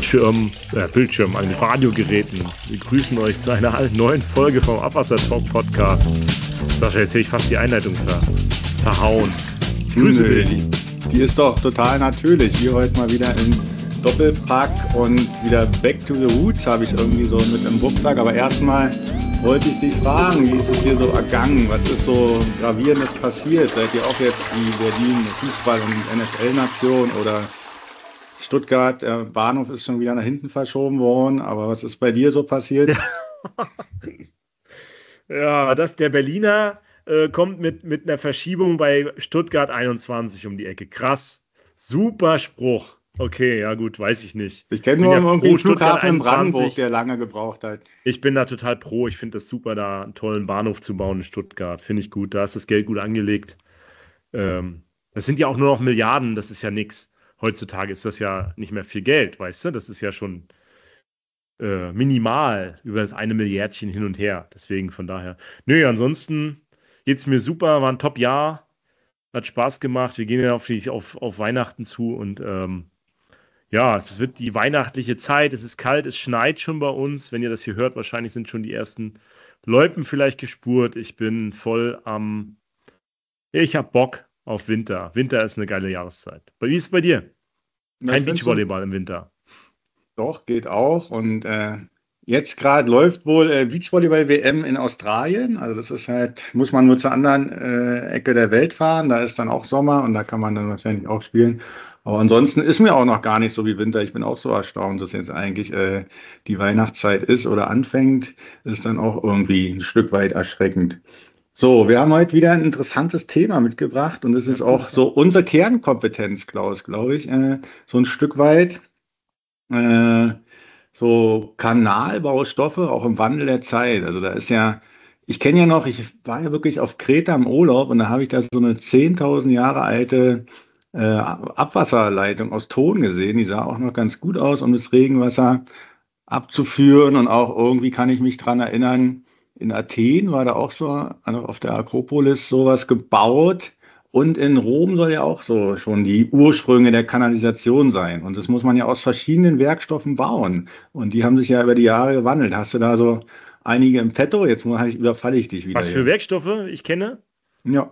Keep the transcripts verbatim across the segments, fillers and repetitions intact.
Bildschirm, äh, Bildschirm, an den Radiogeräten. Wir grüßen euch zu einer neuen Folge vom Abwasser Talk Podcast. Sascha, jetzt hätte ich fast die Einleitung ver verhauen. Grüße Nö, dich. Die, die ist doch total natürlich. Wir heute mal wieder im Doppelpack und wieder back to the roots habe ich irgendwie so mit im Rucksack. Aber erstmal wollte ich dich fragen, wie ist es dir so ergangen? Was ist so Gravierendes passiert? Seid ihr auch jetzt wie Berlin Fußball- und N F L-Nation oder Stuttgart, der Bahnhof ist schon wieder nach hinten verschoben worden, aber was ist bei dir so passiert? Ja, das, der Berliner äh, kommt mit, mit einer Verschiebung bei Stuttgart einundzwanzig um die Ecke. Krass. Super Spruch. Okay, ja gut, weiß ich nicht. Ich kenne nur ja irgendwie einen Flughafen in Brandenburg, der lange gebraucht hat. Ich bin da total pro. Ich finde das super, da einen tollen Bahnhof zu bauen in Stuttgart. Finde ich gut. Da ist das Geld gut angelegt. Ähm, das sind ja auch nur noch Milliarden, das ist ja nichts. Heutzutage ist das ja nicht mehr viel Geld, weißt du? Das ist ja schon äh, minimal über das eine Milliardchen hin und her. Deswegen von daher. Nö, ansonsten geht's mir super, war ein Top-Jahr. Hat Spaß gemacht. Wir gehen ja auf, die, auf, auf Weihnachten zu und ähm, ja, es wird die weihnachtliche Zeit. Es ist kalt, es schneit schon bei uns. Wenn ihr das hier hört, wahrscheinlich sind schon die ersten Loipen vielleicht gespurt. Ich bin voll am. Ich hab Bock auf Winter. Winter ist eine geile Jahreszeit. Wie ist es bei dir? Kein Beachvolleyball so, im Winter. Doch, geht auch. Und äh, jetzt gerade läuft wohl äh, Beachvolleyball-W M in Australien. Also das ist halt, muss man nur zur anderen äh, Ecke der Welt fahren. Da ist dann auch Sommer und da kann man dann wahrscheinlich auch spielen. Aber ansonsten ist mir auch noch gar nicht so wie Winter. Ich bin auch so erstaunt, dass jetzt eigentlich äh, die Weihnachtszeit ist oder anfängt. Ist dann auch irgendwie ein Stück weit erschreckend. So, wir haben heute wieder ein interessantes Thema mitgebracht und es ist auch so unsere Kernkompetenz, Klaus, glaube ich, äh, so ein Stück weit äh, so Kanalbaustoffe, auch im Wandel der Zeit. Also da ist ja, ich kenne ja noch, ich war ja wirklich auf Kreta im Urlaub und da habe ich da so eine zehntausend Jahre alte äh, Abwasserleitung aus Ton gesehen. Die sah auch noch ganz gut aus, um das Regenwasser abzuführen und auch irgendwie kann ich mich dran erinnern, in Athen war da auch so, also auf der Akropolis sowas gebaut und in Rom soll ja auch so schon die Ursprünge der Kanalisation sein. Und das muss man ja aus verschiedenen Werkstoffen bauen. Und die haben sich ja über die Jahre gewandelt. Hast du da so einige im Petto? Jetzt überfalle ich dich wieder. Was für hier. Werkstoffe ich kenne? Ja.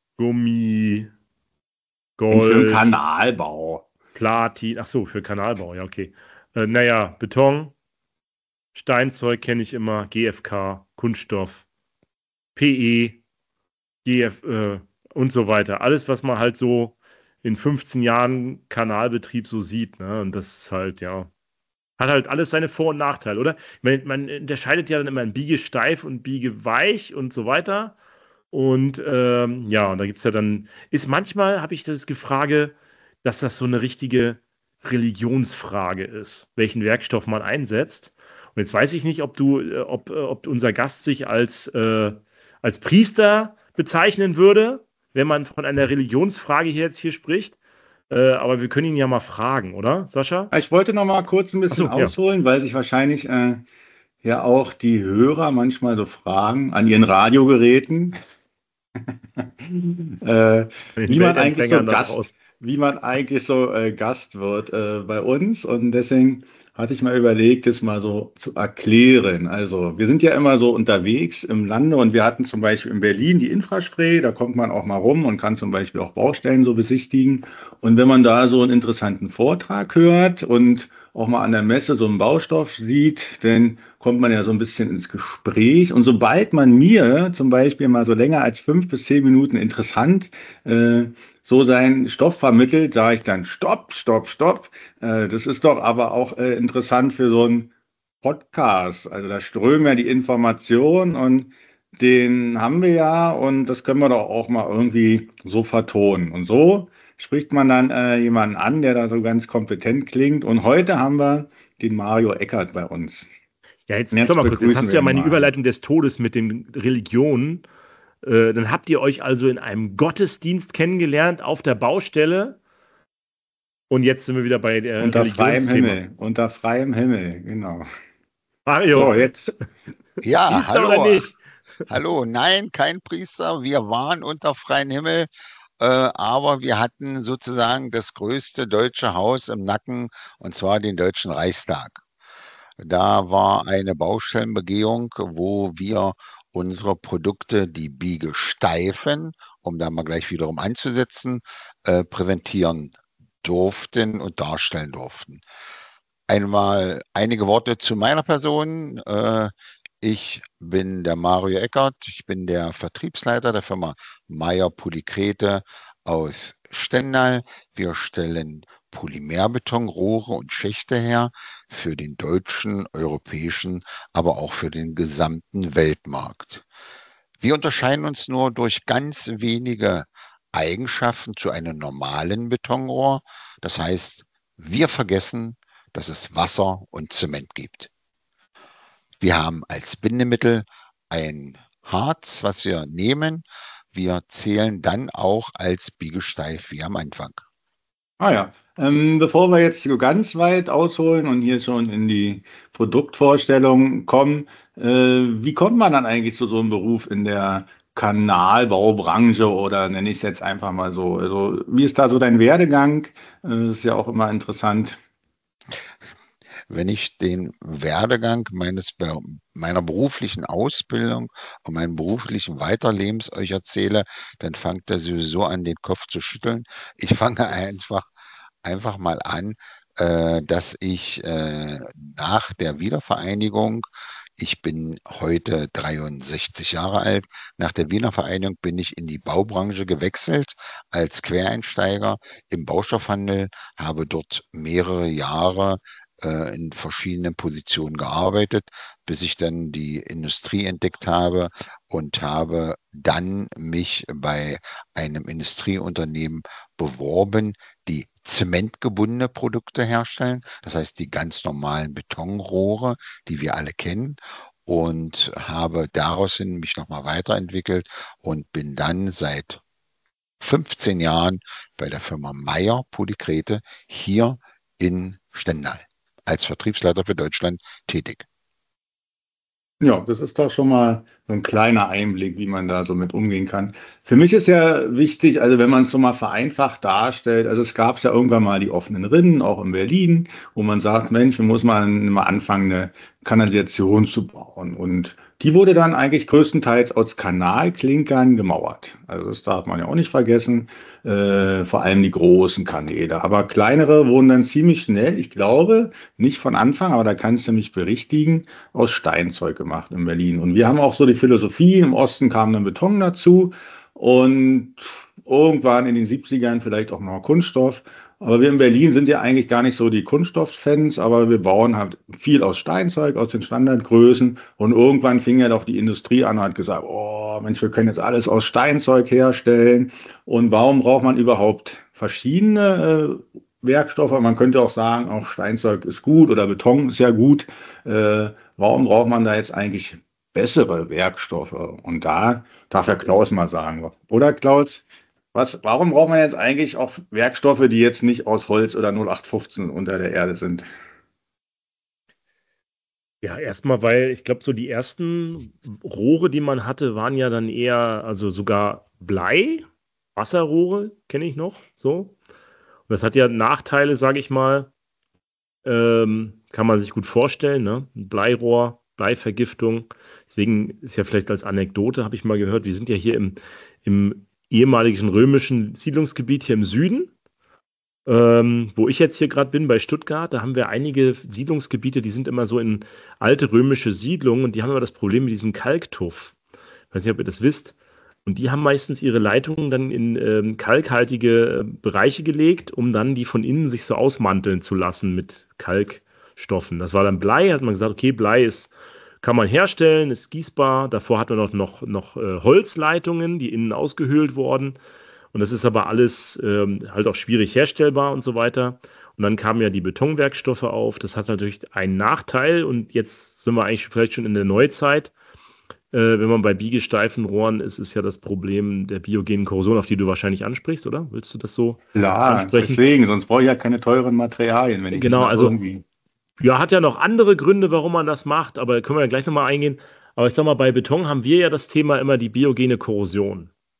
Gummi, Gold. Und für den Kanalbau. Platin, ach so, für Kanalbau, ja, okay. Äh, naja, Beton. Steinzeug kenne ich immer, G F K, Kunststoff, P E, G F äh, und so weiter. Alles, was man halt so in fünfzehn Jahren Kanalbetrieb so sieht. Ne? Und das ist halt, ja, hat halt alles seine Vor- und Nachteile, oder? Man, man unterscheidet ja dann immer in Biegesteif und Biegeweich und so weiter. Und ähm, ja, und da gibt es ja dann, ist manchmal, habe ich das Gefrage, dass das so eine richtige Religionsfrage ist, welchen Werkstoff man einsetzt. Und jetzt weiß ich nicht, ob du, ob, ob unser Gast sich als, äh, als Priester bezeichnen würde, wenn man von einer Religionsfrage hier jetzt hier spricht. Äh, aber wir können ihn ja mal fragen, oder, Sascha? Ich wollte noch mal kurz ein bisschen so, ausholen, ja. Weil sich wahrscheinlich äh, ja auch die Hörer manchmal so fragen an ihren Radiogeräten, äh, wie, man eigentlich so Gast, wie man eigentlich so äh, Gast wird äh, bei uns. Und deswegen hatte ich mal überlegt, das mal so zu erklären. Also wir sind ja immer so unterwegs im Lande und wir hatten zum Beispiel in Berlin die Infraspray, da kommt man auch mal rum und kann zum Beispiel auch Baustellen so besichtigen. Und wenn man da so einen interessanten Vortrag hört und auch mal an der Messe so einen Baustoff sieht, dann kommt man ja so ein bisschen ins Gespräch. Und sobald man mir zum Beispiel mal so länger als fünf bis zehn Minuten interessant äh, so seinen Stoff vermittelt, sage ich dann Stopp, Stopp, Stopp. Äh, das ist doch aber auch äh, interessant für so einen Podcast. Also da strömen ja die Informationen und den haben wir ja und das können wir doch auch mal irgendwie so vertonen. Und so spricht man dann äh, jemanden an, der da so ganz kompetent klingt. Und heute haben wir den Mario Eckert bei uns. Ja, jetzt, jetzt, mal kurz. Jetzt hast du ja meine mal. Überleitung des Todes mit den Religionen. Äh, dann habt ihr euch also in einem Gottesdienst kennengelernt auf der Baustelle. Und jetzt sind wir wieder bei der Unter freiem Himmel. Unter freiem Himmel, genau. Mario. So, jetzt. Ja, Priester hallo. Oder nicht? Hallo, nein, kein Priester. Wir waren unter freiem Himmel. äh, aber wir hatten sozusagen das größte deutsche Haus im Nacken, und zwar den Deutschen Reichstag. Da war eine Baustellenbegehung, wo wir unsere Produkte, die Biegesteifen, um da mal gleich wiederum anzusetzen, äh, präsentieren durften und darstellen durften. Einmal einige Worte zu meiner Person. Äh, ich bin der Mario Eckert. Ich bin der Vertriebsleiter der Firma Meyer Polykrete aus Stendal. Wir stellen Polymerbetonrohre und Schächte her für den deutschen, europäischen, aber auch für den gesamten Weltmarkt. Wir unterscheiden uns nur durch ganz wenige Eigenschaften zu einem normalen Betonrohr. Das heißt, wir vergessen, dass es Wasser und Zement gibt. Wir haben als Bindemittel ein Harz, was wir nehmen. Wir zählen dann auch als Biegesteif wie am Anfang. Ah ja, ähm, bevor wir jetzt so ganz weit ausholen und hier schon in die Produktvorstellung kommen, äh, wie kommt man dann eigentlich zu so einem Beruf in der Kanalbaubranche oder nenne ich es jetzt einfach mal so? Also, wie ist da so dein Werdegang? Äh, das ist ja auch immer interessant. Wenn ich den Werdegang meines, Be- meiner beruflichen Ausbildung und meinen beruflichen Weiterlebens euch erzähle, dann fangt ihr sowieso an, den Kopf zu schütteln. Ich fange einfach, einfach mal an, äh, dass ich äh, nach der Wiedervereinigung, ich bin heute dreiundsechzig Jahre alt, nach der Wiedervereinigung bin ich in die Baubranche gewechselt als Quereinsteiger im Baustoffhandel, habe dort mehrere Jahre äh, in verschiedenen Positionen gearbeitet, bis ich dann die Industrie entdeckt habe und habe dann mich bei einem Industrieunternehmen beworben, die zementgebundene Produkte herstellen. Das heißt, die ganz normalen Betonrohre, die wir alle kennen. Und habe daraus hin mich nochmal weiterentwickelt und bin dann seit fünfzehn Jahren bei der Firma Meyer Polykrete hier in Stendal als Vertriebsleiter für Deutschland tätig. Ja, das ist doch schon mal so ein kleiner Einblick, wie man da so mit umgehen kann. Für mich ist ja wichtig, also wenn man es so mal vereinfacht darstellt, also es gab ja irgendwann mal die offenen Rinnen, auch in Berlin, wo man sagt, Mensch, wir muss mal, mal anfangen, eine Kanalisation zu bauen. Und die wurde dann eigentlich größtenteils aus Kanalklinkern gemauert. Also das darf man ja auch nicht vergessen, äh, vor allem die großen Kanäle. Aber kleinere wurden dann ziemlich schnell, ich glaube, nicht von Anfang, aber da kannst du mich berichtigen, aus Steinzeug gemacht in Berlin. Und wir haben auch so die Philosophie, im Osten kam dann Beton dazu und irgendwann in den siebzigern vielleicht auch noch Kunststoff. Aber wir in Berlin sind ja eigentlich gar nicht so die Kunststofffans, aber wir bauen halt viel aus Steinzeug, aus den Standardgrößen. Und irgendwann fing ja doch die Industrie an und hat gesagt, oh Mensch, wir können jetzt alles aus Steinzeug herstellen. Und warum braucht man überhaupt verschiedene äh, Werkstoffe? Man könnte auch sagen, auch Steinzeug ist gut oder Beton ist ja gut. Äh, warum braucht man da jetzt eigentlich bessere Werkstoffe? Und da darf ja Klaus mal sagen, oder Klaus? Was, warum braucht man jetzt eigentlich auch Werkstoffe, die jetzt nicht aus Holz oder null acht fünfzehn unter der Erde sind? Ja, erstmal, weil ich glaube, so die ersten Rohre, die man hatte, waren ja dann eher, also sogar Blei, Wasserrohre, kenne ich noch, so. Und das hat ja Nachteile, sage ich mal, ähm, kann man sich gut vorstellen, ne? Ein Bleirohr, Bleivergiftung. Deswegen ist ja vielleicht als Anekdote, habe ich mal gehört, wir sind ja hier im, im ehemaligen römischen Siedlungsgebiet hier im Süden, ähm, wo ich jetzt hier gerade bin, bei Stuttgart. Da haben wir einige Siedlungsgebiete, die sind immer so in alte römische Siedlungen und die haben immer das Problem mit diesem Kalktuff. Ich weiß nicht, ob ihr das wisst. Und die haben meistens ihre Leitungen dann in ähm, kalkhaltige äh, Bereiche gelegt, um dann die von innen sich so ausmanteln zu lassen mit Kalkstoffen. Das war dann Blei, hat man gesagt, okay, Blei ist, kann man herstellen, ist gießbar. Davor hat man noch, noch, noch äh, Holzleitungen, die innen ausgehöhlt wurden. Und das ist aber alles ähm, halt auch schwierig herstellbar und so weiter. Und dann kamen ja die Betonwerkstoffe auf. Das hat natürlich einen Nachteil. Und jetzt sind wir eigentlich vielleicht schon in der Neuzeit. Äh, wenn man bei biegesteifen Rohren ist, ist ja das Problem der biogenen Korrosion, auf die du wahrscheinlich ansprichst, oder? Willst du das so Klar, ansprechen? deswegen, sonst brauche ich ja keine teuren Materialien, wenn ich nicht Genau, mal also irgendwie. ja, hat ja noch andere Gründe, warum man das macht, aber können wir ja gleich nochmal eingehen. Aber ich sag mal, bei Beton haben wir ja das Thema immer die biogene Korrosion.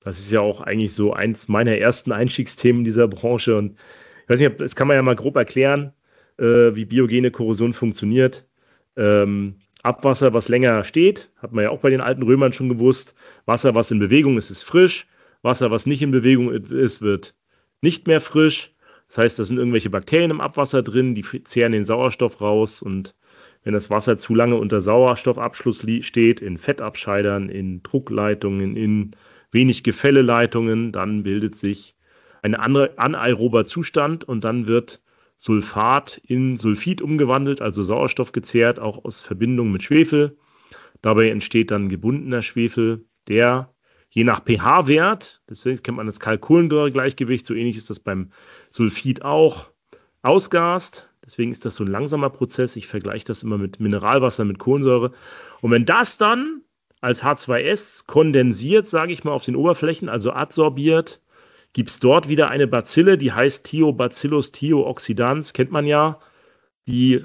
Das ist ja auch eigentlich so eins meiner ersten Einstiegsthemen in dieser Branche. Und ich weiß nicht, ob- das kann man ja mal grob erklären, äh, wie biogene Korrosion funktioniert. Ähm, Abwasser, was länger steht, hat man ja auch bei den alten Römern schon gewusst. Wasser, was in Bewegung ist, ist frisch. Wasser, was nicht in Bewegung ist, wird nicht mehr frisch. Das heißt, da sind irgendwelche Bakterien im Abwasser drin, die zehren den Sauerstoff raus. Und wenn das Wasser zu lange unter Sauerstoffabschluss li- steht, in Fettabscheidern, in Druckleitungen, in wenig Gefälleleitungen, dann bildet sich ein andere anaerober Zustand und dann wird Sulfat in Sulfid umgewandelt, also Sauerstoff gezehrt, auch aus Verbindung mit Schwefel. Dabei entsteht dann gebundener Schwefel, der je nach pH-Wert, deswegen kennt man das Kalk-Kohlensäure-Gleichgewicht, so ähnlich ist das beim Sulfid auch, ausgast. Deswegen ist das so ein langsamer Prozess. Ich vergleiche das immer mit Mineralwasser, mit Kohlensäure. Und wenn das dann als H zwei S kondensiert, sage ich mal, auf den Oberflächen, also adsorbiert, gibt es dort wieder eine Bazille, die heißt Thiobacillus thiooxidans, kennt man ja. Die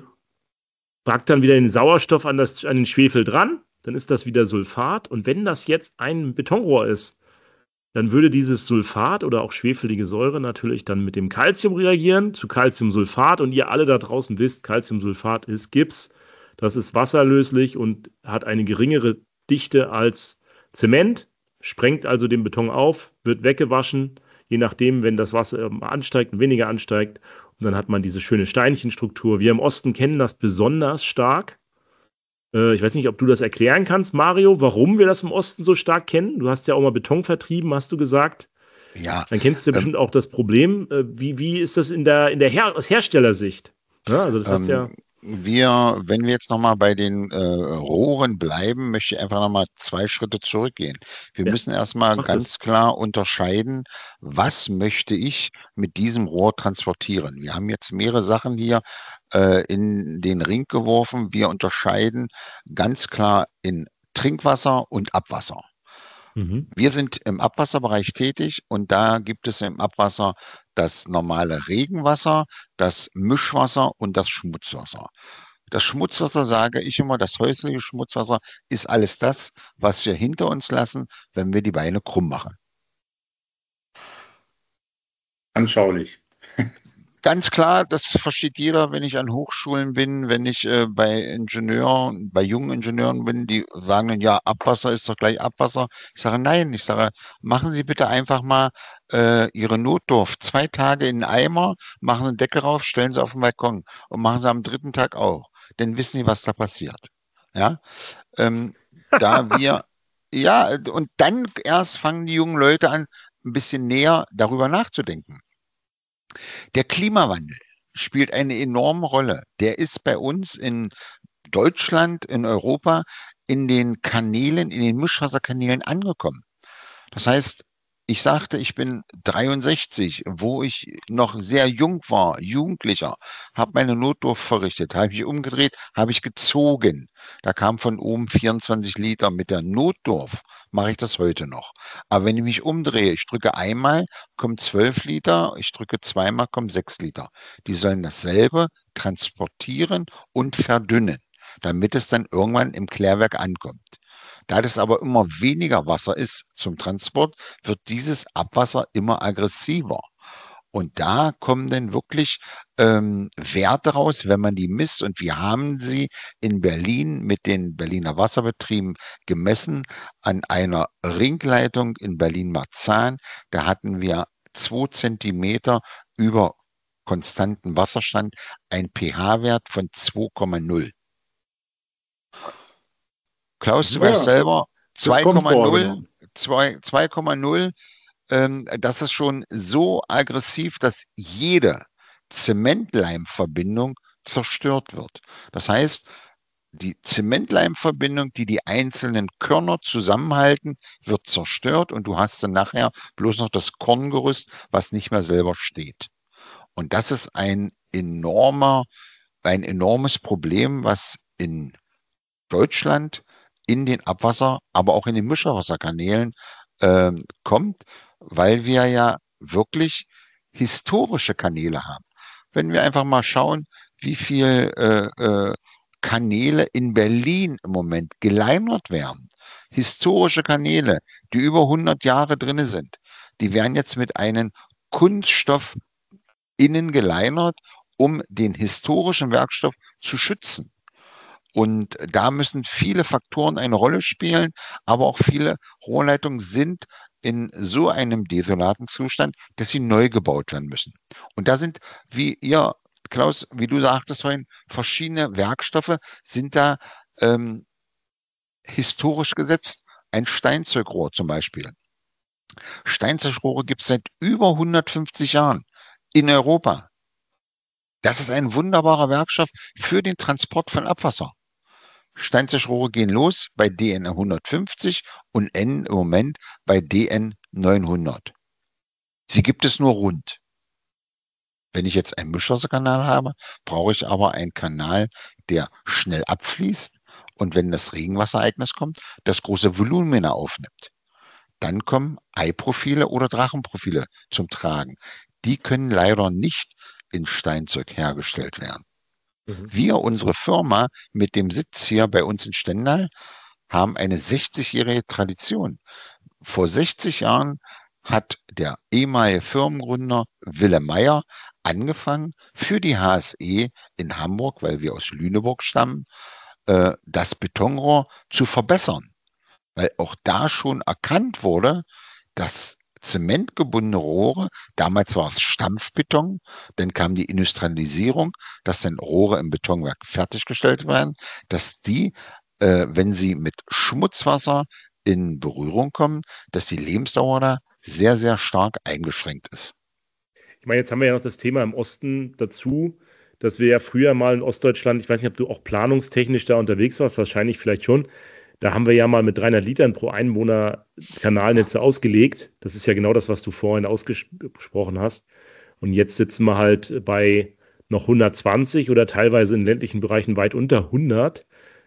packt dann wieder den Sauerstoff an, das, an den Schwefel dran, dann ist das wieder Sulfat. Und wenn das jetzt ein Betonrohr ist, dann würde dieses Sulfat oder auch schwefelige Säure natürlich dann mit dem Calcium reagieren, zu Calciumsulfat. Und ihr alle da draußen wisst, Calciumsulfat ist Gips. Das ist wasserlöslich und hat eine geringere Dichte als Zement, sprengt also den Beton auf, wird weggewaschen, je nachdem, wenn das Wasser ansteigt und weniger ansteigt. Und dann hat man diese schöne Steinchenstruktur. Wir im Osten kennen das besonders stark. Äh, ich weiß nicht, ob du das erklären kannst, Mario, warum wir das im Osten so stark kennen. Du hast ja auch mal Beton vertrieben, hast du gesagt. Ja, Dann kennst du ja ähm, bestimmt auch das Problem. Äh, wie, wie ist das in der, in der Her aus Herstellersicht? Ja, also das heißt ja, ähm, wir, wenn wir jetzt nochmal bei den äh, Rohren bleiben, möchte ich einfach nochmal zwei Schritte zurückgehen. Wir ja, müssen erstmal mach ganz das. klar unterscheiden, was möchte ich mit diesem Rohr transportieren. Wir haben jetzt mehrere Sachen hier äh, in den Ring geworfen. Wir unterscheiden ganz klar in Trinkwasser und Abwasser. Mhm. Wir sind im Abwasserbereich tätig und da gibt es im Abwasser das normale Regenwasser, das Mischwasser und das Schmutzwasser. Das Schmutzwasser, sage ich immer, das häusliche Schmutzwasser ist alles das, was wir hinter uns lassen, wenn wir die Beine krumm machen. Anschaulich. Ganz klar, das versteht jeder, wenn ich an Hochschulen bin, wenn ich äh, bei Ingenieuren, bei jungen Ingenieuren bin, die sagen dann, ja, Abwasser ist doch gleich Abwasser. Ich sage, nein, ich sage, machen Sie bitte einfach mal äh, Ihre Notdurft zwei Tage in den Eimer, machen eine Decke rauf, stellen Sie auf den Balkon und machen Sie am dritten Tag auch. Dann wissen Sie, was da passiert. Ja, ähm, da wir, ja, und dann erst fangen die jungen Leute an, ein bisschen näher darüber nachzudenken. Der Klimawandel spielt eine enorme Rolle. Der ist bei uns in Deutschland, in Europa, in den Kanälen, in den Mischwasserkanälen angekommen. Das heißt, ich sagte, ich bin dreiundsechzig, wo ich noch sehr jung war, Jugendlicher, habe meine Notdurft verrichtet, habe ich umgedreht, habe ich gezogen. Da kam von oben vierundzwanzig Liter. Mit der Notdurft mache ich das heute noch. Aber wenn ich mich umdrehe, ich drücke einmal, kommen zwölf Liter, ich drücke zweimal, kommen sechs Liter. Die sollen dasselbe transportieren und verdünnen, damit es dann irgendwann im Klärwerk ankommt. Da das aber immer weniger Wasser ist zum Transport, wird dieses Abwasser immer aggressiver. Und da kommen dann wirklich ähm, Werte raus, wenn man die misst. Und wir haben sie in Berlin mit den Berliner Wasserbetrieben gemessen an einer Ringleitung in Berlin-Marzahn. Da hatten wir zwei Zentimeter über konstanten Wasserstand ein pH-Wert von zwei Komma null. Klaus, du weißt Ja, selber, das kommt vor, zwei Komma null, genau. zwei zwei Komma null, ähm, das ist schon so aggressiv, dass jede Zementleimverbindung zerstört wird. Das heißt, die Zementleimverbindung, die die einzelnen Körner zusammenhalten, wird zerstört und du hast dann nachher bloß noch das Korngerüst, was nicht mehr selber steht. Und das ist ein enormer, ein enormes Problem, was in Deutschland in den Abwasser, aber auch in den Mischwasserkanälen ähm, kommt, weil wir ja wirklich historische Kanäle haben. Wenn wir einfach mal schauen, wie viel äh, äh, Kanäle in Berlin im Moment geleimert werden. historische Kanäle, die über hundert Jahre drin sind, die werden jetzt mit einem Kunststoff innen geleinert, um den historischen Werkstoff zu schützen. Und da müssen viele Faktoren eine Rolle spielen, aber auch viele Rohrleitungen sind in so einem desolaten Zustand, dass sie neu gebaut werden müssen. Und da sind, wie ihr, Klaus, wie du sagtest vorhin, verschiedene Werkstoffe sind da ähm, historisch gesetzt. Ein Steinzeugrohr zum Beispiel. Steinzeugrohre gibt es seit über hundertfünfzig Jahren in Europa. Das ist ein wunderbarer Werkstoff für den Transport von Abwasser. Steinzeugrohre gehen los bei D N hundertfünfzig und enden im Moment bei D N neunhundert. Sie gibt es nur rund. Wenn ich jetzt einen Mischwasserkanal habe, brauche ich aber einen Kanal, der schnell abfließt und wenn das Regenwasserereignis kommt, das große Volumina aufnimmt. Dann kommen Eiprofile oder Drachenprofile zum Tragen. Die können leider nicht in Steinzeug hergestellt werden. Mhm. Wir, unsere Firma mit dem Sitz hier bei uns in Stendal, haben eine sechzigjährige Tradition. Vor sechzig Jahren hat der ehemalige Firmengründer Willem Meyer angefangen, für die H S E in Hamburg, weil wir aus Lüneburg stammen, äh, das Betonrohr zu verbessern. Weil auch da schon erkannt wurde, dass zementgebundene Rohre, damals war es Stampfbeton, dann kam die Industrialisierung, dass dann Rohre im Betonwerk fertiggestellt werden, dass die, äh, wenn sie mit Schmutzwasser in Berührung kommen, dass die Lebensdauer da sehr, sehr stark eingeschränkt ist. Ich meine, jetzt haben wir ja noch das Thema im Osten dazu, dass wir ja früher mal in Ostdeutschland, ich weiß nicht, ob du auch planungstechnisch da unterwegs warst, wahrscheinlich vielleicht schon, da haben wir ja mal mit dreihundert Litern pro Einwohner Kanalnetze ausgelegt. Das ist ja genau das, was du vorhin ausgesprochen hast. Und jetzt sitzen wir halt bei noch hundertzwanzig oder teilweise in ländlichen Bereichen weit unter hundert.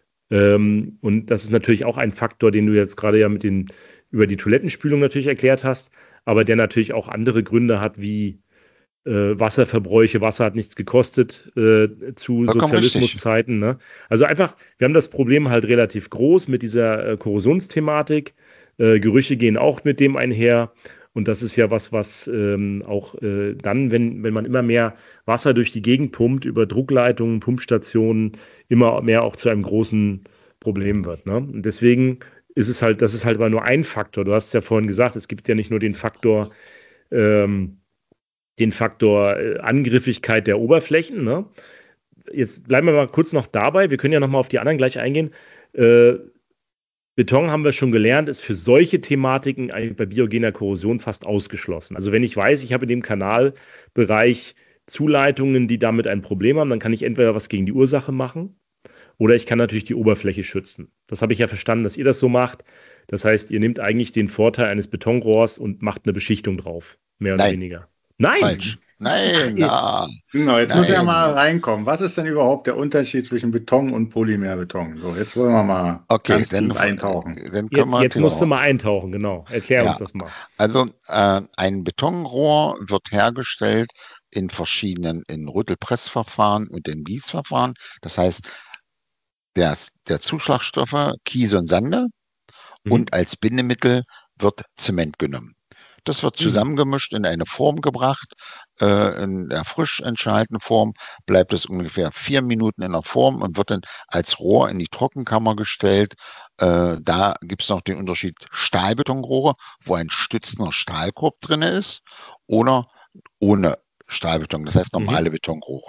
Ähm, und das ist natürlich auch ein Faktor, den du jetzt gerade ja mit den, über die Toilettenspülung natürlich erklärt hast, aber der natürlich auch andere Gründe hat, wie äh, Wasserverbräuche. Wasser hat nichts gekostet äh, zu Sozialismuszeiten. Ne? Also einfach, wir haben das Problem halt relativ groß mit dieser äh, Korrosionsthematik. Äh, Gerüche gehen auch mit dem einher. Und das ist ja was, was ähm, auch äh, dann, wenn, wenn man immer mehr Wasser durch die Gegend pumpt, über Druckleitungen, Pumpstationen, immer mehr auch zu einem großen Problem wird. Ne? Und deswegen ist es halt, das ist halt aber nur ein Faktor. Du hast es ja vorhin gesagt, es gibt ja nicht nur den Faktor, ähm, den Faktor äh, Angriffigkeit der Oberflächen. Ne? Jetzt bleiben wir mal kurz noch dabei. Wir können ja noch mal auf die anderen gleich eingehen. Äh, Beton, haben wir schon gelernt, ist für solche Thematiken eigentlich bei biogener Korrosion fast ausgeschlossen. Also wenn ich weiß, ich habe in dem Kanalbereich Zuleitungen, die damit ein Problem haben, dann kann ich entweder was gegen die Ursache machen oder ich kann natürlich die Oberfläche schützen. Das habe ich ja verstanden, dass ihr das so macht. Das heißt, ihr nehmt eigentlich den Vorteil eines Betonrohrs und macht eine Beschichtung drauf, mehr oder Nein. weniger. Nein! Falsch. Nein, na. Genau, jetzt Nein. muss ja mal reinkommen. Was ist denn überhaupt der Unterschied zwischen Beton und Polymerbeton? So, jetzt wollen wir mal Okay, ganz dann, tief eintauchen. dann können Jetzt, wir jetzt musst du klar. mal eintauchen, genau. Erklär Ja. uns das mal. Also äh, ein Betonrohr wird hergestellt in verschiedenen, in Rüttelpressverfahren und in Gießverfahren. Das heißt, der, der Zuschlagstoffe Kies und Sande Mhm. und als Bindemittel wird Zement genommen. Das wird Mhm. zusammengemischt, in eine Form gebracht. Äh, in der frisch entscheidenden Form bleibt es ungefähr vier Minuten in der Form und wird dann als Rohr in die Trockenkammer gestellt. Äh, da gibt es noch den Unterschied Stahlbetonrohre, wo ein stützender Stahlkorb drin ist, oder ohne Stahlbeton, das heißt normale Mhm. Betonrohre.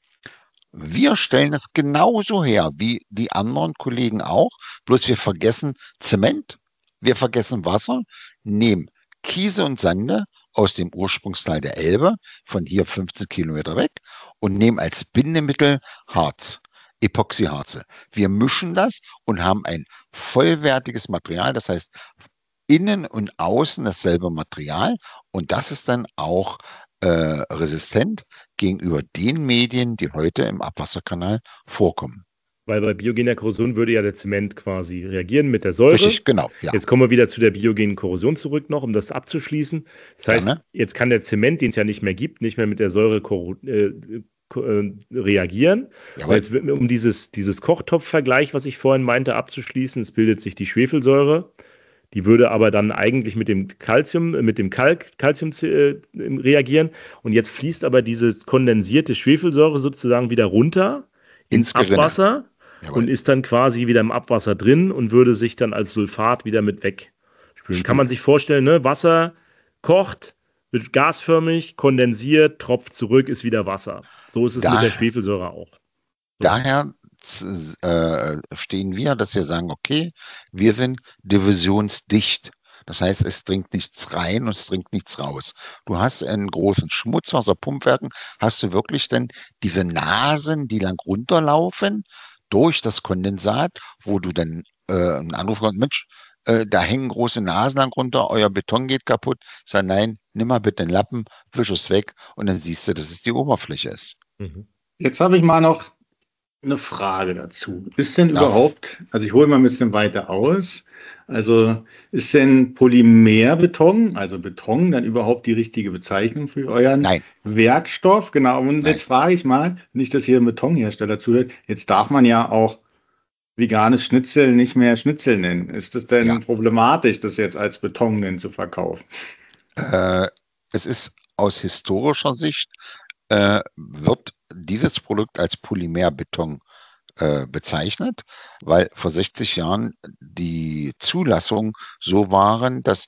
Wir stellen es genauso her wie die anderen Kollegen auch, bloß wir vergessen Zement, wir vergessen Wasser, nehmen Kiese und Sande aus dem Ursprungsteil der Elbe, von hier fünfzehn Kilometer weg, und nehmen als Bindemittel Harz, Epoxyharze. Wir mischen das und haben ein vollwertiges Material, das heißt innen und außen dasselbe Material, und das ist dann auch äh, resistent gegenüber den Medien, die heute im Abwasserkanal vorkommen. Weil bei biogener Korrosion würde ja der Zement quasi reagieren mit der Säure. Richtig, genau, ja. Jetzt kommen wir wieder zu der biogenen Korrosion zurück noch, um das abzuschließen. Das heißt, Gerne. jetzt kann der Zement, den es ja nicht mehr gibt, nicht mehr mit der Säure korro äh, äh, reagieren. Ja, Und jetzt wird mir, um dieses, dieses Kochtopf-Vergleich, was ich vorhin meinte, abzuschließen, es bildet sich die Schwefelsäure. Die würde aber dann eigentlich mit dem Calcium, mit dem Kalk, Calcium äh, reagieren. Und jetzt fließt aber dieses kondensierte Schwefelsäure sozusagen wieder runter ins, ins Abwasser Jawohl. Und ist dann quasi wieder im Abwasser drin und würde sich dann als Sulfat wieder mit wegspülen. Kann man sich vorstellen, ne? Wasser kocht, wird gasförmig, kondensiert, tropft zurück, ist wieder Wasser. So ist es da, mit der Schwefelsäure auch. So. Daher äh, stehen wir, dass wir sagen, okay, wir sind divisionsdicht. Das heißt, es dringt nichts rein und es dringt nichts raus. Du hast in großen Schmutzwasserpumpwerken, hast du wirklich dann diese Nasen, die lang runterlaufen durch das Kondensat, wo du dann äh, einen Anruf kommst, Mensch, äh, da hängen große Nasen lang runter, euer Beton geht kaputt. Sag, nein, nimm mal bitte den Lappen, wisch es weg und dann siehst du, dass es die Oberfläche ist. Mhm. Jetzt habe ich mal noch eine Frage dazu. Ist denn ja. überhaupt, also ich hole mal ein bisschen weiter aus, also ist denn Polymerbeton, also Beton, dann überhaupt die richtige Bezeichnung für euren Nein. Werkstoff? Genau, und Nein. jetzt frage ich mal, nicht, dass hier ein Betonhersteller zuhört, jetzt darf man ja auch veganes Schnitzel nicht mehr Schnitzel nennen. Ist es denn ja. problematisch, das jetzt als Beton denn zu verkaufen? Äh, es ist aus historischer Sicht, äh, wird dieses Produkt als Polymerbeton äh, bezeichnet, weil vor sechzig Jahren die Zulassungen so waren, dass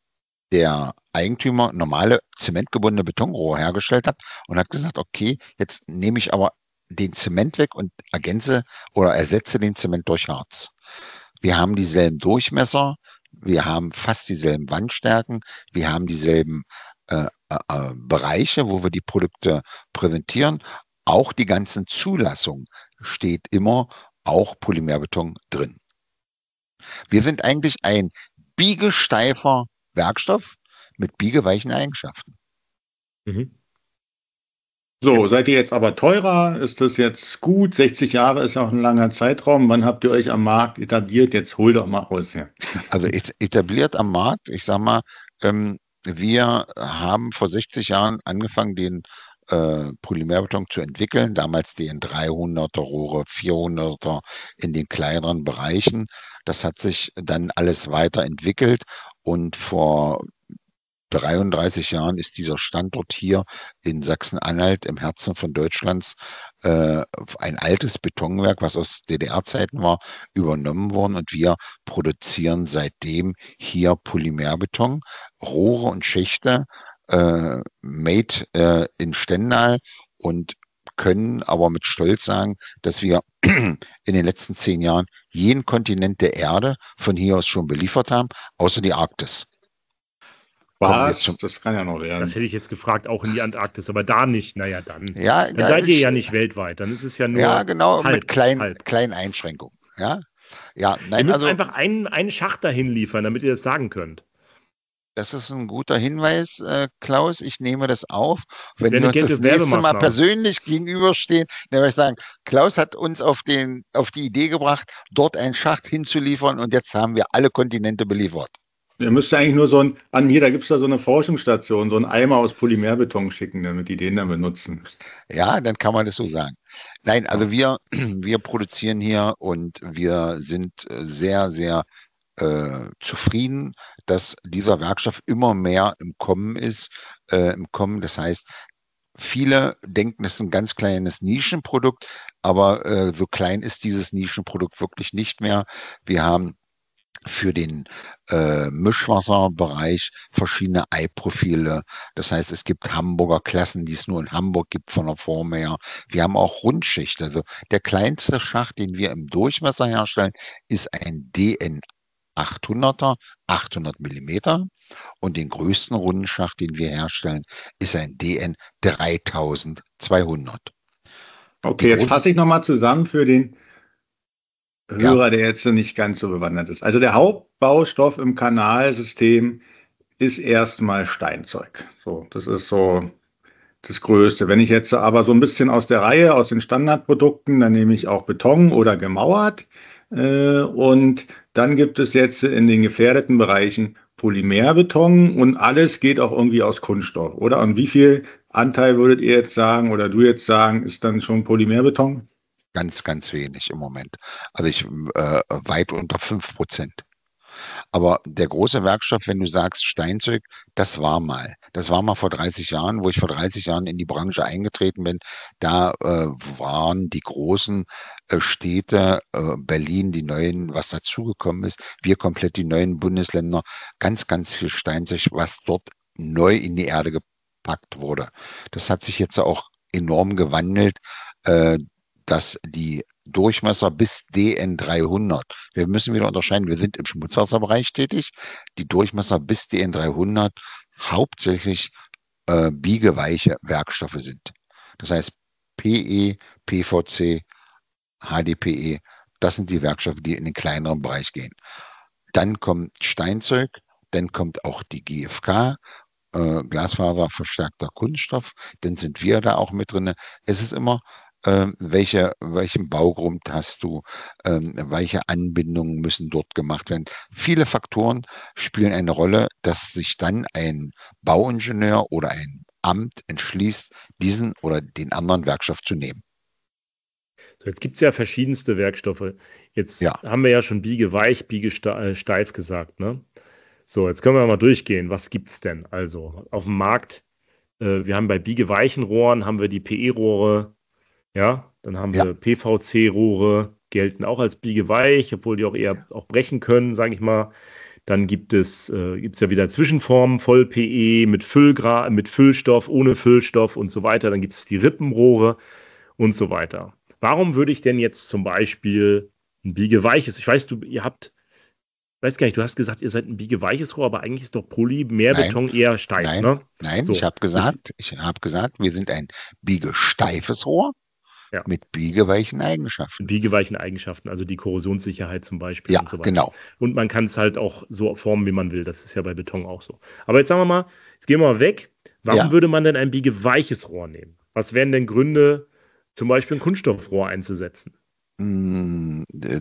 der Eigentümer normale zementgebundene Betonrohre hergestellt hat und hat gesagt, okay, jetzt nehme ich aber den Zement weg und ergänze oder ersetze den Zement durch Harz. Wir haben dieselben Durchmesser, wir haben fast dieselben Wandstärken, wir haben dieselben äh, äh, Bereiche, wo wir die Produkte präsentieren. Auch die ganzen Zulassungen steht immer auch Polymerbeton drin. Wir sind eigentlich ein biegesteifer Werkstoff mit biegeweichen Eigenschaften. Mhm. So, jetzt. Seid ihr jetzt aber teurer? Ist das jetzt gut? sechzig Jahre ist ja auch ein langer Zeitraum. Wann habt ihr euch am Markt etabliert? Jetzt hol doch mal aus hier. Also etabliert am Markt, ich sag mal, ähm, wir haben vor sechzig Jahren angefangen, den äh, Polymerbeton zu entwickeln. Damals den dreihunderter Rohre, vierhunderter in den kleineren Bereichen. Das hat sich dann alles weiterentwickelt und vor dreiunddreißig Jahren ist dieser Standort hier in Sachsen-Anhalt im Herzen von Deutschlands äh, ein altes Betonwerk, was aus D D R-Zeiten war, übernommen worden und wir produzieren seitdem hier Polymerbeton, Rohre und Schächte, äh, made äh, in Stendal und können aber mit Stolz sagen, dass wir in den letzten zehn Jahren jeden Kontinent der Erde von hier aus schon beliefert haben, außer die Arktis. Was? Das kann ja noch werden. Das hätte ich jetzt gefragt, auch in die Antarktis, aber da nicht. Naja, dann, ja, dann seid ihr ja nicht weltweit. Dann ist es ja nur. Ja, genau, halb, mit kleinen, halb. kleinen Einschränkungen. Ja, ja, nein, ihr müsst also, einfach einen, einen Schacht dahin liefern, damit ihr das sagen könnt. Das ist ein guter Hinweis, äh, Klaus. Ich nehme das auf. Wenn wir uns das nächste Mal persönlich gegenüberstehen, dann werde ich sagen, Klaus hat uns auf, den, auf die Idee gebracht, dort einen Schacht hinzuliefern und jetzt haben wir alle Kontinente beliefert. Ihr müsst eigentlich nur so ein, an hier, da gibt es da so eine Forschungsstation, so einen Eimer aus Polymerbeton schicken, damit die den dann benutzen. Ja, dann kann man das so sagen. Nein, also wir, wir produzieren hier und wir sind sehr, sehr äh, zufrieden, dass dieser Werkstoff immer mehr im Kommen ist, äh, im Kommen. Das heißt, viele denken, es ist ein ganz kleines Nischenprodukt, aber äh, so klein ist dieses Nischenprodukt wirklich nicht mehr. Wir haben für den äh, Mischwasserbereich verschiedene Eiprofile. Das heißt, es gibt Hamburger Klassen, die es nur in Hamburg gibt von der Form her. Wir haben auch Rundschicht. Also der kleinste Schacht, den wir im Durchmesser herstellen, ist ein D N achthunderter, achthundert Millimeter. Und den größten Rundenschacht, den wir herstellen, ist ein D N dreitausendzweihundert. Okay, jetzt fasse ich nochmal zusammen für den Hörer, ja, der jetzt nicht ganz so bewandert ist. Also der Hauptbaustoff im Kanalsystem ist erstmal Steinzeug. So, das ist so das Größte. Wenn ich jetzt aber so ein bisschen aus der Reihe, aus den Standardprodukten, dann nehme ich auch Beton oder gemauert. Äh, und dann gibt es jetzt in den gefährdeten Bereichen Polymerbeton und alles geht auch irgendwie aus Kunststoff, oder? Und wie viel Anteil würdet ihr jetzt sagen oder du jetzt sagen, ist dann schon Polymerbeton? Ganz, ganz wenig im Moment. Also ich äh, weit unter fünf Prozent. Aber der große Werkstoff, wenn du sagst Steinzeug, das war mal. Das war mal vor dreißig Jahren, wo ich vor dreißig Jahren in die Branche eingetreten bin. Da äh, waren die großen äh, Städte, äh, Berlin, die neuen, was dazugekommen ist, wir komplett die neuen Bundesländer, ganz, ganz viel Steinzeug, was dort neu in die Erde gepackt wurde. Das hat sich jetzt auch enorm gewandelt, äh, dass die Durchmesser bis D N dreihundert. Wir müssen wieder unterscheiden, wir sind im Schmutzwasserbereich tätig. Die Durchmesser bis D N dreihundert hauptsächlich äh, biegeweiche Werkstoffe sind. Das heißt P E, P V C, H D P E, das sind die Werkstoffe, die in den kleineren Bereich gehen. Dann kommt Steinzeug, dann kommt auch die G F K, äh, Glasfaserverstärkter Kunststoff, dann sind wir da auch mit drin. Es ist immer ähm, welche, welchen Baugrund hast du, ähm, welche Anbindungen müssen dort gemacht werden. Viele Faktoren spielen eine Rolle, dass sich dann ein Bauingenieur oder ein Amt entschließt, diesen oder den anderen Werkstoff zu nehmen. So, jetzt gibt es ja verschiedenste Werkstoffe. Jetzt Ja. haben wir ja schon biegeweich, biegesteif gesagt, ne? So, jetzt können wir mal durchgehen. Was gibt es denn? Also auf dem Markt, äh, wir haben bei biegeweichen Rohren haben wir die P E-Rohre, ja, dann haben Ja. wir P V C-Rohre, gelten auch als biegeweich, obwohl die auch eher auch brechen können, sage ich mal. Dann gibt es äh, gibt's ja wieder Zwischenformen, Voll-P E mit Füllgra mit Füllstoff, ohne Füllstoff und so weiter. Dann gibt es die Rippenrohre und so weiter. Warum würde ich denn jetzt zum Beispiel ein biegeweiches, ich weiß, du, ihr habt, weiß gar nicht, du hast gesagt, ihr seid ein biegeweiches Rohr, aber eigentlich ist doch Polymerbeton eher steif, Nein, ne? nein, So. ich habe gesagt, ich habe gesagt, wir sind ein biegesteifes Rohr Ja. mit biegeweichen Eigenschaften. Biegeweichen Eigenschaften, also die Korrosionssicherheit zum Beispiel Ja, und so weiter. genau. Und man kann es halt auch so formen, wie man will. Das ist ja bei Beton auch so. Aber jetzt sagen wir mal, jetzt gehen wir mal weg. Warum Ja. würde man denn ein biegeweiches Rohr nehmen? Was wären denn Gründe, zum Beispiel ein Kunststoffrohr einzusetzen? Mm, Der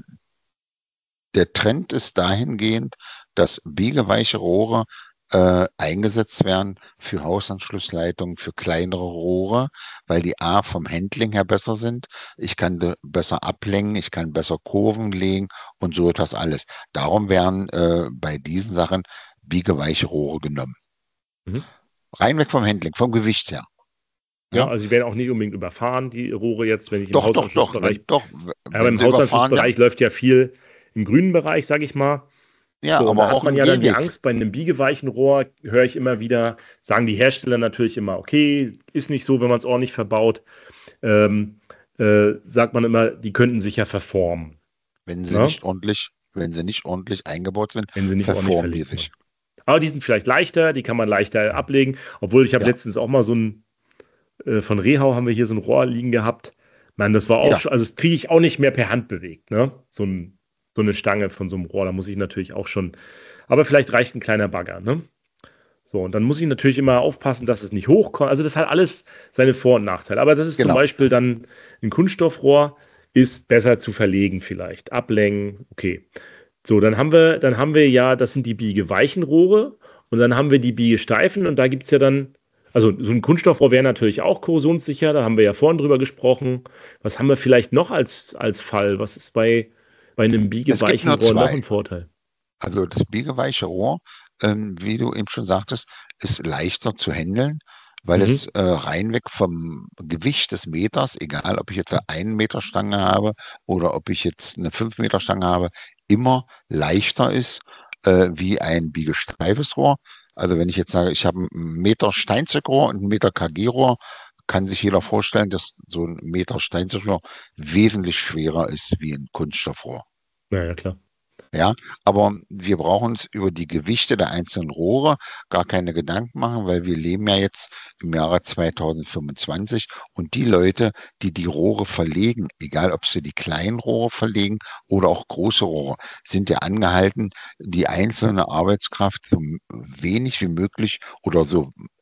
der Trend ist dahingehend, dass biegeweiche Rohre äh, eingesetzt werden für Hausanschlussleitungen, für kleinere Rohre, weil die A vom Handling her besser sind. Ich kann de- besser ablenken, ich kann besser Kurven legen und so etwas alles. Darum werden äh, bei diesen Sachen biegeweiche Rohre genommen. Mhm. Rein weg vom Handling, vom Gewicht her. Ja, Ja. also sie werden auch nicht unbedingt überfahren, die Rohre jetzt, wenn ich im Doch, doch, doch, Hausanschlussbereich. wenn, doch. Ja, Wenn beim sie überfahren, Hausanschlussbereich läuft ja viel im grünen Bereich, sage ich mal. ja, So, und da aber hat auch man im ja dann die Gehweg. Angst, bei einem biegeweichen Rohr höre ich immer wieder, sagen die Hersteller natürlich immer, okay, ist nicht so, wenn man es ordentlich verbaut. Ähm, äh, sagt man immer, die könnten sich ja verformen, Wenn sie ne? nicht ordentlich, wenn sie nicht ordentlich eingebaut sind, Wenn sie nicht ordentlich verformen die verlegt sich. sind. Aber die sind vielleicht leichter, die kann man leichter ablegen. Obwohl ich habe Ja. letztens auch mal so ein, äh, von Rehau haben wir hier so ein Rohr liegen gehabt. Man, das war auch Ja. schon, also das kriege ich auch nicht mehr per Hand bewegt, ne? So, ein, so eine Stange von so einem Rohr, da muss ich natürlich auch schon, aber vielleicht reicht ein kleiner Bagger, ne? So, und dann muss ich natürlich immer aufpassen, dass es nicht hochkommt. Also das hat alles seine Vor- und Nachteile. Aber das ist zum Genau. Beispiel dann ein Kunststoffrohr, ist besser zu verlegen vielleicht. Ablenken, okay. So, dann haben wir, dann haben wir ja, das sind die biegeweichen Rohre und dann haben wir die biegesteifen und da gibt es ja dann, also so ein Kunststoffrohr wäre natürlich auch korrosionssicher, da haben wir ja vorhin drüber gesprochen. Was haben wir vielleicht noch als, als Fall? Was ist bei, bei einem biegeweichen nur Rohr noch zwei. ein Vorteil? Also das biegeweiche Rohr, ähm, wie du eben schon sagtest, ist leichter zu handeln, weil Mhm. es äh, reinweg vom Gewicht des Meters, egal ob ich jetzt eine ein Meter Stange habe oder ob ich jetzt eine fünf Meter Stange habe, immer leichter ist äh, wie ein biegesteifes Rohr. Also wenn ich jetzt sage, ich habe einen Meter Steinzeugrohr und einen Meter K G-Rohr, kann sich jeder vorstellen, dass so ein Meter Steinzeugrohr wesentlich schwerer ist wie ein Kunststoffrohr. Ja, ja, klar. Ja, aber wir brauchen uns über die Gewichte der einzelnen Rohre gar keine Gedanken machen, weil wir leben ja jetzt im Jahre zweitausendfünfundzwanzig und die Leute, die die Rohre verlegen, egal ob sie die kleinen Rohre verlegen oder auch große Rohre, sind ja angehalten, die einzelne Arbeitskraft so wenig wie möglich oder so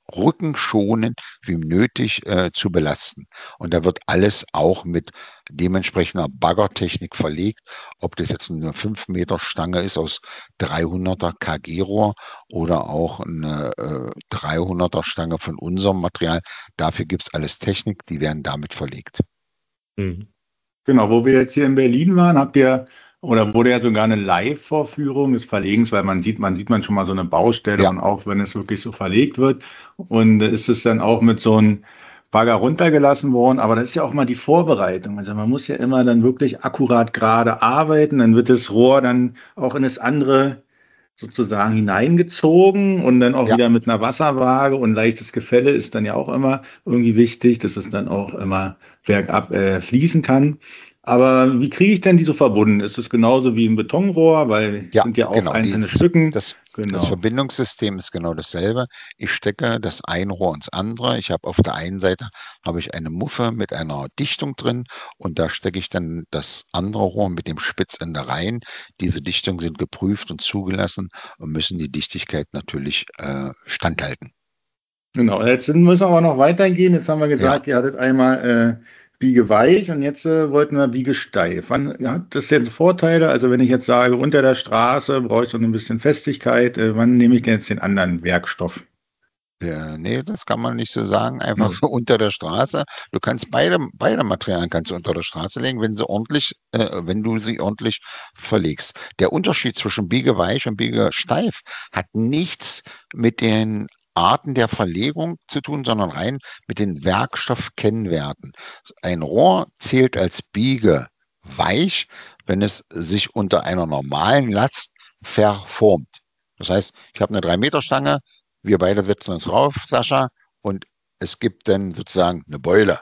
rückenschonend wie nötig äh, zu belasten. Und da wird alles auch mit dementsprechender Baggertechnik verlegt, ob das jetzt eine fünf Meter Stange ist aus dreihunderter Kg-Rohr oder auch eine äh, dreihunderter Stange von unserem Material. Dafür gibt es alles Technik, die werden damit verlegt. Mhm. Genau, wo wir jetzt hier in Berlin waren, habt ihr, oder wurde ja sogar eine Live-Vorführung des Verlegens, weil man sieht, man sieht man schon mal so eine Baustelle Ja. und auch wenn es wirklich so verlegt wird. Und äh, ist es dann auch mit so einem Bagger runtergelassen worden, aber das ist ja auch mal die Vorbereitung. Also man muss ja immer dann wirklich akkurat gerade arbeiten, dann wird das Rohr dann auch in das andere sozusagen hineingezogen und dann auch Ja. wieder mit einer Wasserwaage und leichtes Gefälle ist dann ja auch immer irgendwie wichtig, dass es dann auch immer bergab äh, fließen kann. Aber wie kriege ich denn die so verbunden? Ist es genauso wie ein Betonrohr, weil es Ja, sind ja auch genau. Die, einzelne Stücken. das, das Genau. Verbindungssystem ist genau dasselbe. Ich stecke das eine Rohr ins andere. Ich habe auf der einen Seite habe ich eine Muffe mit einer Dichtung drin und da stecke ich dann das andere Rohr mit dem Spitzende rein. Diese Dichtungen sind geprüft und zugelassen und müssen die Dichtigkeit natürlich äh, standhalten. Genau, jetzt müssen wir aber noch weitergehen. Jetzt haben wir gesagt, ihr hattet einmal äh, Biegeweich und jetzt äh, wollten wir Biegesteif. Wann hat das denn Vorteile? Also wenn ich jetzt sage, unter der Straße brauche ich so ein bisschen Festigkeit, äh, wann nehme ich denn jetzt den anderen Werkstoff? Ja, nee, das kann man nicht so sagen, einfach Ja. so unter der Straße. Du kannst beide, beide Materialien kannst du unter der Straße legen, wenn sie ordentlich, äh, wenn du sie ordentlich verlegst. Der Unterschied zwischen Biegeweich und Biegesteif hat nichts mit den Arten der Verlegung zu tun, sondern rein mit den Werkstoffkennwerten. Ein Rohr zählt als biegeweich, wenn es sich unter einer normalen Last verformt. Das heißt, ich habe eine drei Meter Stange, wir beide setzen uns rauf, Sascha, und es gibt dann sozusagen eine Beule.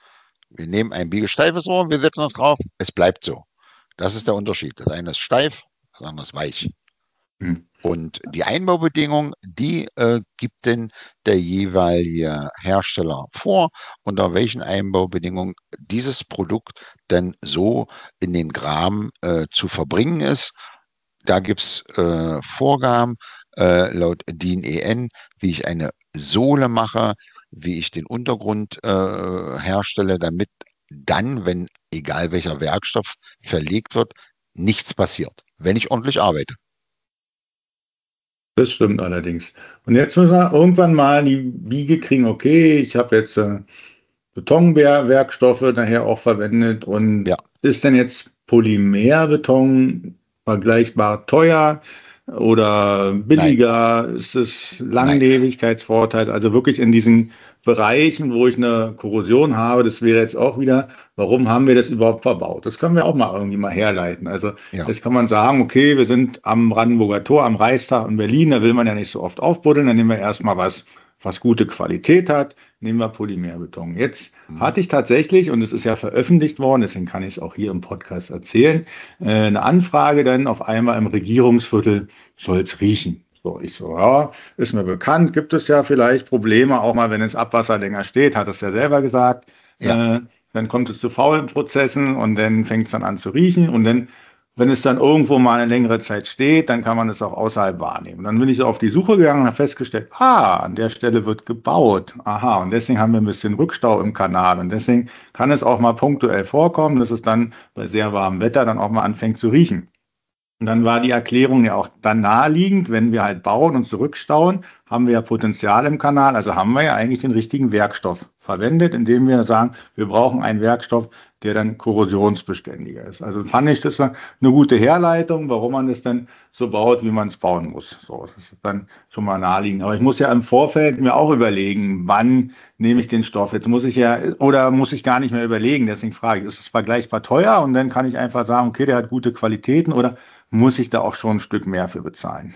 Wir nehmen ein biegesteifes Rohr, wir setzen uns drauf, es bleibt so. Das ist der Unterschied. Das eine ist steif, das andere ist weich. Hm. Und die Einbaubedingungen, die äh, gibt denn der jeweilige Hersteller vor, unter welchen Einbaubedingungen dieses Produkt dann so in den Graben äh, zu verbringen ist. Da gibt es äh, Vorgaben äh, laut DIN E N, wie ich eine Sohle mache, wie ich den Untergrund äh, herstelle, damit dann, wenn egal welcher Werkstoff verlegt wird, nichts passiert, wenn ich ordentlich arbeite. Das stimmt allerdings. Und jetzt müssen wir irgendwann mal die Biege kriegen, okay, ich habe jetzt äh, Betonwerkstoffe daher auch verwendet und Ja. ist denn jetzt Polymerbeton vergleichbar teuer oder billiger? Ist es Langlebigkeitsvorteil? Also wirklich in diesen Bereichen, wo ich eine Korrosion habe, das wäre jetzt auch wieder, warum haben wir das überhaupt verbaut? Das können wir auch mal irgendwie mal herleiten. Also Ja. jetzt kann man sagen, okay, wir sind am Brandenburger Tor, am Reichstag in Berlin, da will man ja nicht so oft aufbuddeln, dann nehmen wir erstmal was, was gute Qualität hat, nehmen wir Polymerbeton. Jetzt Mhm. hatte ich tatsächlich, und es ist ja veröffentlicht worden, deswegen kann ich es auch hier im Podcast erzählen, äh, eine Anfrage dann auf einmal im Regierungsviertel, soll es riechen. So, ich so, ja, ist mir bekannt, gibt es ja vielleicht Probleme, auch mal wenn das Abwasser länger steht, hat es ja selber gesagt. Ja. Äh, dann kommt es zu faulen Prozessen und dann fängt es dann an zu riechen und dann, wenn es dann irgendwo mal eine längere Zeit steht, dann kann man es auch außerhalb wahrnehmen. Dann bin ich so auf die Suche gegangen und habe festgestellt, ah, an der Stelle wird gebaut. Aha, und deswegen haben wir ein bisschen Rückstau im Kanal. Und deswegen kann es auch mal punktuell vorkommen, dass es dann bei sehr warmem Wetter dann auch mal anfängt zu riechen. Und dann war die Erklärung ja auch dann naheliegend, wenn wir halt bauen und zurückstauen, haben wir ja Potenzial im Kanal, also haben wir ja eigentlich den richtigen Werkstoff verwendet, indem wir sagen, wir brauchen einen Werkstoff, der dann korrosionsbeständiger ist. Also fand ich das eine gute Herleitung, warum man das dann so baut, wie man es bauen muss. So, das ist dann schon mal naheliegend. Aber ich muss ja im Vorfeld mir auch überlegen, wann nehme ich den Stoff. Jetzt muss ich ja, oder muss ich gar nicht mehr überlegen. Deswegen frage ich, ist es vergleichbar teuer? Und dann kann ich einfach sagen, okay, der hat gute Qualitäten oder muss ich da auch schon ein Stück mehr für bezahlen?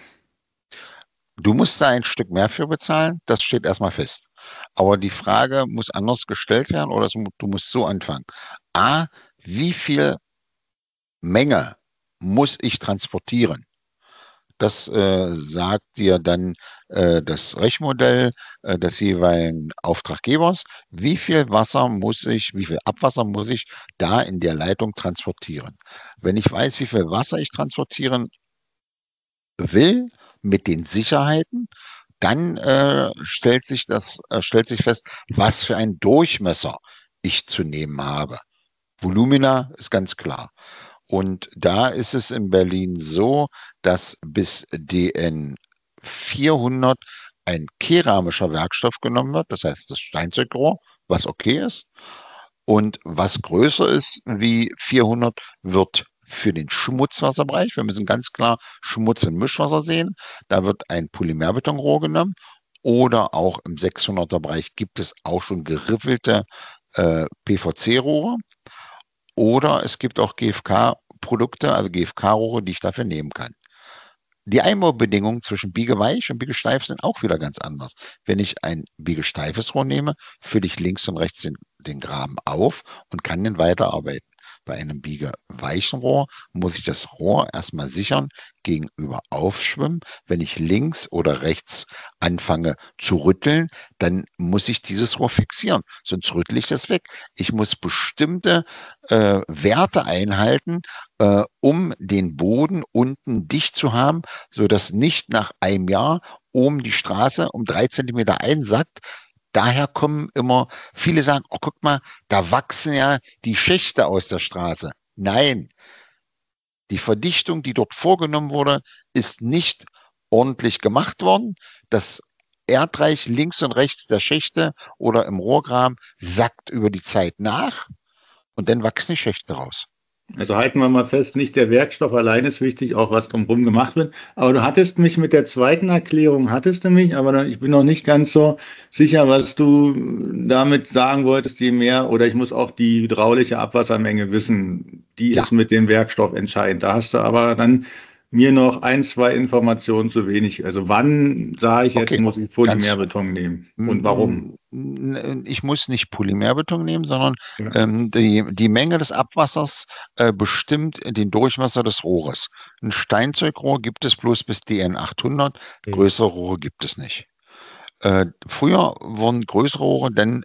Du musst da ein Stück mehr für bezahlen, das steht erstmal fest. Aber die Frage muss anders gestellt werden oder es mu- du musst so anfangen. A, wie viel Menge muss ich transportieren? Das äh, sagt dir dann äh, das Rechenmodell äh, des jeweiligen Auftraggebers. Wie viel Wasser muss ich, wie viel Abwasser muss ich da in der Leitung transportieren? Wenn ich weiß, wie viel Wasser ich transportieren will, mit den Sicherheiten, dann äh, stellt sich das, äh, stellt sich fest, was für einen Durchmesser ich zu nehmen habe. Volumina ist ganz klar. Und da ist es in Berlin so, dass bis D N vierhundert ein keramischer Werkstoff genommen wird, das heißt das Steinzeugrohr, was okay ist. Und was größer ist wie vierhundert, wird für den Schmutzwasserbereich, wir müssen ganz klar Schmutz- und Mischwasser sehen, da wird ein Polymerbetonrohr genommen. Oder auch im sechshunderter Bereich gibt es auch schon geriffelte äh, P V C-Rohre. Oder es gibt auch G F K-Produkte, also G F K-Rohre, die ich dafür nehmen kann. Die Einbaubedingungen zwischen biegeweich und biegesteif sind auch wieder ganz anders. Wenn ich ein biegesteifes Rohr nehme, fülle ich links und rechts den, den Graben auf und kann den weiterarbeiten. Bei einem biegeweichen Rohr muss ich das Rohr erstmal sichern, gegenüber aufschwimmen. Wenn ich links oder rechts anfange zu rütteln, dann muss ich dieses Rohr fixieren, sonst rüttle ich das weg. Ich muss bestimmte äh, Werte einhalten, äh, um den Boden unten dicht zu haben, sodass nicht nach einem Jahr oben die Straße um drei Zentimeter einsackt. Daher kommen immer, viele sagen, oh, guck mal, da wachsen ja die Schächte aus der Straße. Nein, die Verdichtung, die dort vorgenommen wurde, ist nicht ordentlich gemacht worden. Das Erdreich links und rechts der Schächte oder im Rohrgraben sackt über die Zeit nach und dann wachsen die Schächte raus. Also halten wir mal fest, nicht der Werkstoff allein ist wichtig, auch was drumherum gemacht wird. Aber du hattest mich mit der zweiten Erklärung, hattest du mich, aber ich bin noch nicht ganz so sicher, was du damit sagen wolltest, je mehr, oder ich muss auch die hydraulische Abwassermenge wissen, die Ja. ist mit dem Werkstoff entscheidend. Da hast du aber dann mir noch ein, zwei Informationen zu wenig. Also wann sage ich jetzt, Okay, muss ich Polymerbeton nehmen und warum? Ich muss nicht Polymerbeton nehmen, sondern Ja. ähm, die, die Menge des Abwassers äh, bestimmt den Durchmesser des Rohres. Ein Steinzeugrohr gibt es bloß bis D N achthundert, Mhm. größere Rohre gibt es nicht. Äh, früher wurden größere Rohre dann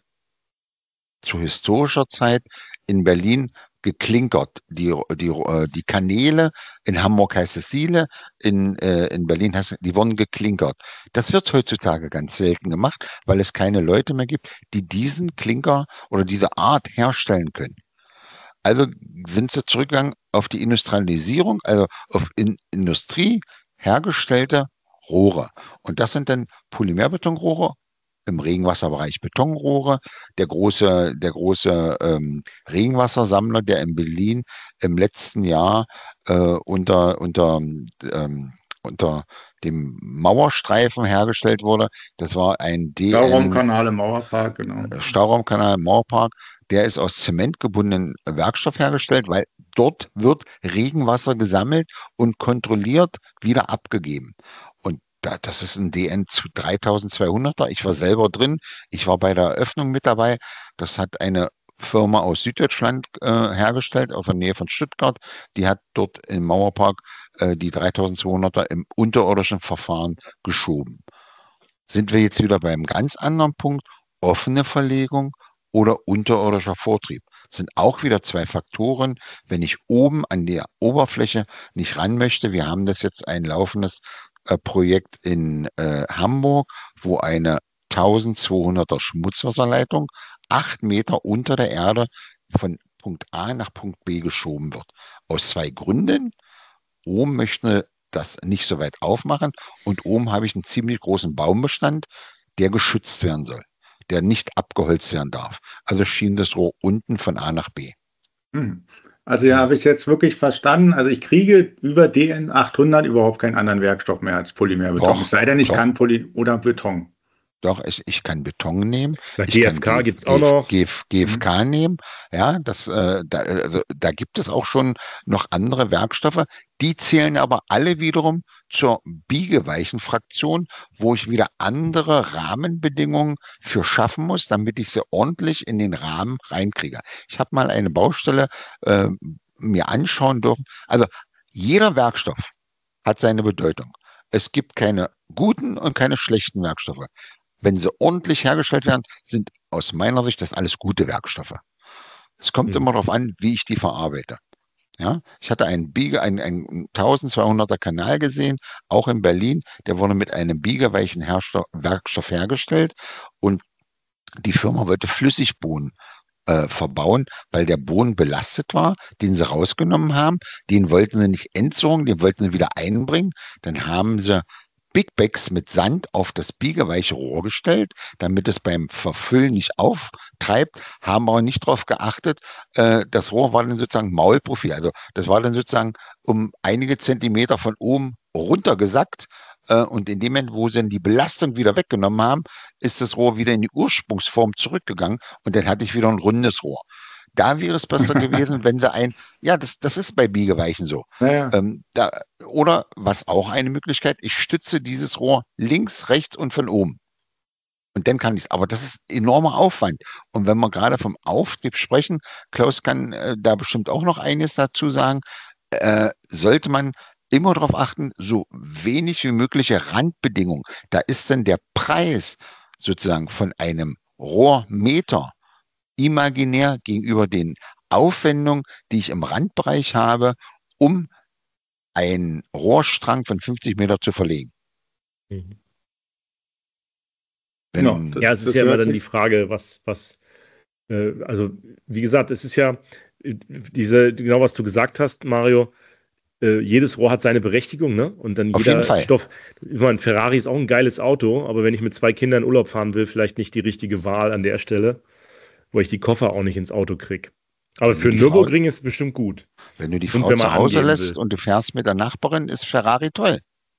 zu historischer Zeit in Berlin geklinkert. Die, die, äh, die Kanäle, in Hamburg heißt es Siele, in, äh, in Berlin heißt es, die wurden geklinkert. Das wird heutzutage ganz selten gemacht, weil es keine Leute mehr gibt, die diesen Klinker oder diese Art herstellen können. Also sind sie zurückgegangen auf die Industrialisierung, also auf in Industrie hergestellte Rohre. Und das sind dann Polymerbetonrohre, im Regenwasserbereich Betonrohre. Der große, der große ähm, Regenwassersammler, der in Berlin im letzten Jahr äh, unter, unter, ähm, unter dem Mauerstreifen hergestellt wurde, das war ein D N Stauraumkanal im Mauerpark, genau. Stauraumkanal im Mauerpark. Der ist aus zementgebundenen Werkstoff hergestellt, weil dort wird Regenwasser gesammelt und kontrolliert wieder abgegeben. Und da, das ist ein D N dreitausendzweihunderter. Ich war selber drin. Ich war bei der Eröffnung mit dabei. Das hat eine Firma aus Süddeutschland äh, hergestellt, aus der Nähe von Stuttgart. Die hat dort im Mauerpark äh, die dreitausendzweihunderter im unterirdischen Verfahren geschoben. Sind wir jetzt wieder beim ganz anderen Punkt, offene Verlegung oder unterirdischer Vortrieb. Das sind auch wieder zwei Faktoren, wenn ich oben an der Oberfläche nicht ran möchte. Wir haben das jetzt ein laufendes äh, Projekt in äh, Hamburg, wo eine eintausendzweihunderter Schmutzwasserleitung acht Meter unter der Erde von Punkt A nach Punkt B geschoben wird. Aus zwei Gründen. Oben möchte das nicht so weit aufmachen und oben habe ich einen ziemlich großen Baumbestand, der geschützt werden soll, der nicht abgeholzt werden darf. Also schien das Rohr unten von A nach B. Hm. Also ja, habe ich jetzt wirklich verstanden. Also ich kriege über D N achthundert überhaupt keinen anderen Werkstoff mehr als Polymerbeton. Doch, Es sei denn, ich doch. kann Poly oder Beton. Doch, ich, ich kann Beton nehmen. Na, Ich G kann F K G- gibt es auch G- noch. G- G F K nehmen. Ja, das, äh, da, also, da gibt es auch schon noch andere Werkstoffe. Die zählen aber alle wiederum zur biegeweichen Fraktion, wo ich wieder andere Rahmenbedingungen für schaffen muss, damit ich sie ordentlich in den Rahmen reinkriege. Ich habe mal eine Baustelle äh, mir anschauen dürfen. Also jeder Werkstoff hat seine Bedeutung. Es gibt keine guten und keine schlechten Werkstoffe. Wenn sie ordentlich hergestellt werden, sind aus meiner Sicht das alles gute Werkstoffe. Es kommt Hm. immer darauf an, wie ich die verarbeite. Ja, ich hatte einen Biege, einen, einen eintausendzweihunderter Kanal gesehen, auch in Berlin. Der wurde mit einem biegeweichen Hersto- Werkstoff hergestellt und die Firma wollte Flüssigbohnen äh, verbauen, weil der Boden belastet war, den sie rausgenommen haben. Den wollten sie nicht entsorgen, den wollten sie wieder einbringen. Dann haben sie Big Bags mit Sand auf das biegeweiche Rohr gestellt, damit es beim Verfüllen nicht auftreibt, haben aber nicht darauf geachtet. Äh, das Rohr war dann sozusagen Maulprofil. Also das war dann sozusagen um einige Zentimeter von oben runtergesackt. Äh, und in dem Moment, wo sie dann die Belastung wieder weggenommen haben, ist das Rohr wieder in die Ursprungsform zurückgegangen und dann hatte ich wieder ein rundes Rohr. Da wäre es besser gewesen, wenn sie ein, ja, das, das ist bei Biegeweichen so. Naja, Ähm, da, oder was auch eine Möglichkeit, ich stütze dieses Rohr links, rechts und von oben. Und dann kann ich es. Aber das ist enormer Aufwand. Und wenn wir gerade vom Auftrieb sprechen, Klaus kann äh, da bestimmt auch noch eines dazu sagen, äh, sollte man immer darauf achten, so wenig wie mögliche Randbedingungen. Da ist dann der Preis sozusagen von einem Rohrmeter imaginär gegenüber den Aufwendungen, die ich im Randbereich habe, um einen Rohrstrang von fünfzig Meter zu verlegen. Mhm. genau. Wenn, Das, Ja, es ist das ja immer hört dann sich. die Frage, was, was, äh, also wie gesagt, es ist ja äh, diese, genau was du gesagt hast, Mario, äh, jedes Rohr hat seine Berechtigung, ne? Und dann auf jeden jeder Fall. Stoff, ich meine, Ferrari ist auch ein geiles Auto, aber wenn ich mit zwei Kindern in Urlaub fahren will, vielleicht nicht die richtige Wahl an der Stelle, wo ich die Koffer auch nicht ins Auto kriege. Aber Wenn du für die Frau, Nürburgring ist es bestimmt gut. wenn du die Und Frau wenn man zu Hause angeben lässt will. und du fährst mit der Nachbarin, ist Ferrari toll.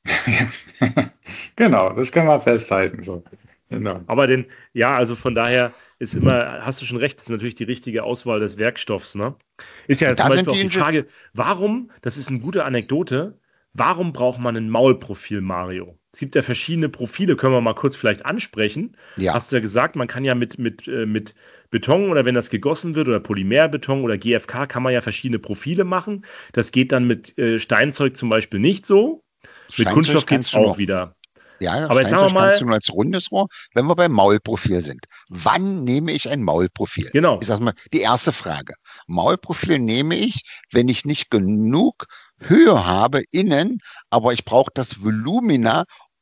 Genau, das können wir festhalten. So. Genau. Aber den, ja, also von daher ist immer, hast du schon recht, das ist natürlich die richtige Auswahl des Werkstoffs, ne? Ist ja Und zum da sind Beispiel die auch die Inge Frage, warum, das ist eine gute Anekdote, warum braucht man ein Maulprofil, Mario? Es gibt ja verschiedene Profile, können wir mal kurz vielleicht ansprechen. ja, Hast du ja gesagt, man kann ja mit, mit, äh, mit Beton oder wenn das gegossen wird oder Polymerbeton oder G F K, kann man ja verschiedene Profile machen. Das geht dann mit äh, Steinzeug zum Beispiel nicht so. Mit Steinzeug Kunststoff geht es kannst du nur, auch wieder. ja, Aber jetzt sagen wir Steinzeug kannst du mal, nur als rundes Rohr, wenn wir beim Maulprofil sind. Wann nehme ich ein Maulprofil? Ich genau. sage mal, die erste Frage. Maulprofil nehme ich, wenn ich nicht genug Höhe habe innen, aber ich brauche das Volumina,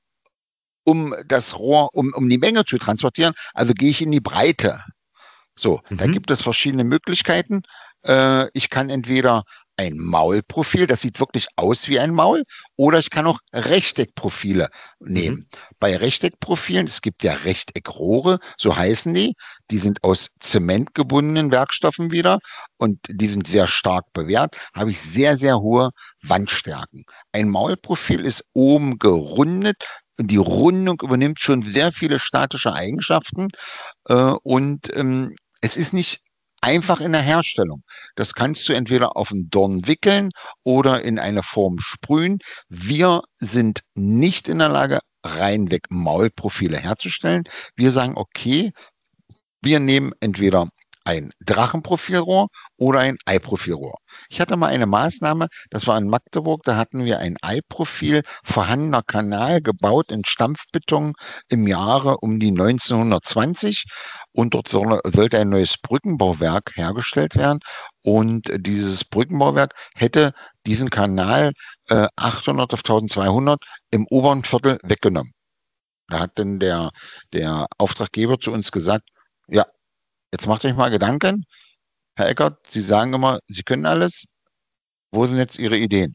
um das Rohr, um, um die Menge zu transportieren. Also gehe ich in die Breite. So, da Mhm. gibt es verschiedene Möglichkeiten. Äh, ich kann entweder ein Maulprofil, das sieht wirklich aus wie ein Maul, oder ich kann auch Rechteckprofile Mhm. nehmen. Bei Rechteckprofilen, es gibt ja Rechteckrohre, so heißen die, die sind aus zementgebundenen Werkstoffen wieder und die sind sehr stark bewährt, habe ich sehr, sehr hohe Wandstärken. Ein Maulprofil ist oben gerundet und die Rundung übernimmt schon sehr viele statische Eigenschaften äh, und ähm, es ist nicht einfach in der Herstellung. Das kannst du entweder auf einen Dorn wickeln oder in eine Form sprühen. Wir sind nicht in der Lage, reinweg Maulprofile herzustellen. Wir sagen, okay, wir nehmen entweder ein Drachenprofilrohr oder ein Eiprofilrohr. Ich hatte mal eine Maßnahme, das war in Magdeburg, da hatten wir ein Eiprofil, vorhandener Kanal, gebaut in Stampfbeton im Jahre um die neunzehnhundertzwanzig und dort soll, sollte ein neues Brückenbauwerk hergestellt werden und dieses Brückenbauwerk hätte diesen Kanal äh, achthundert auf eintausendzweihundert im oberen Viertel weggenommen. Da hat dann der, der Auftraggeber zu uns gesagt, ja, jetzt macht euch mal Gedanken. Herr Eckert, Sie sagen immer, Sie können alles. Wo sind jetzt Ihre Ideen?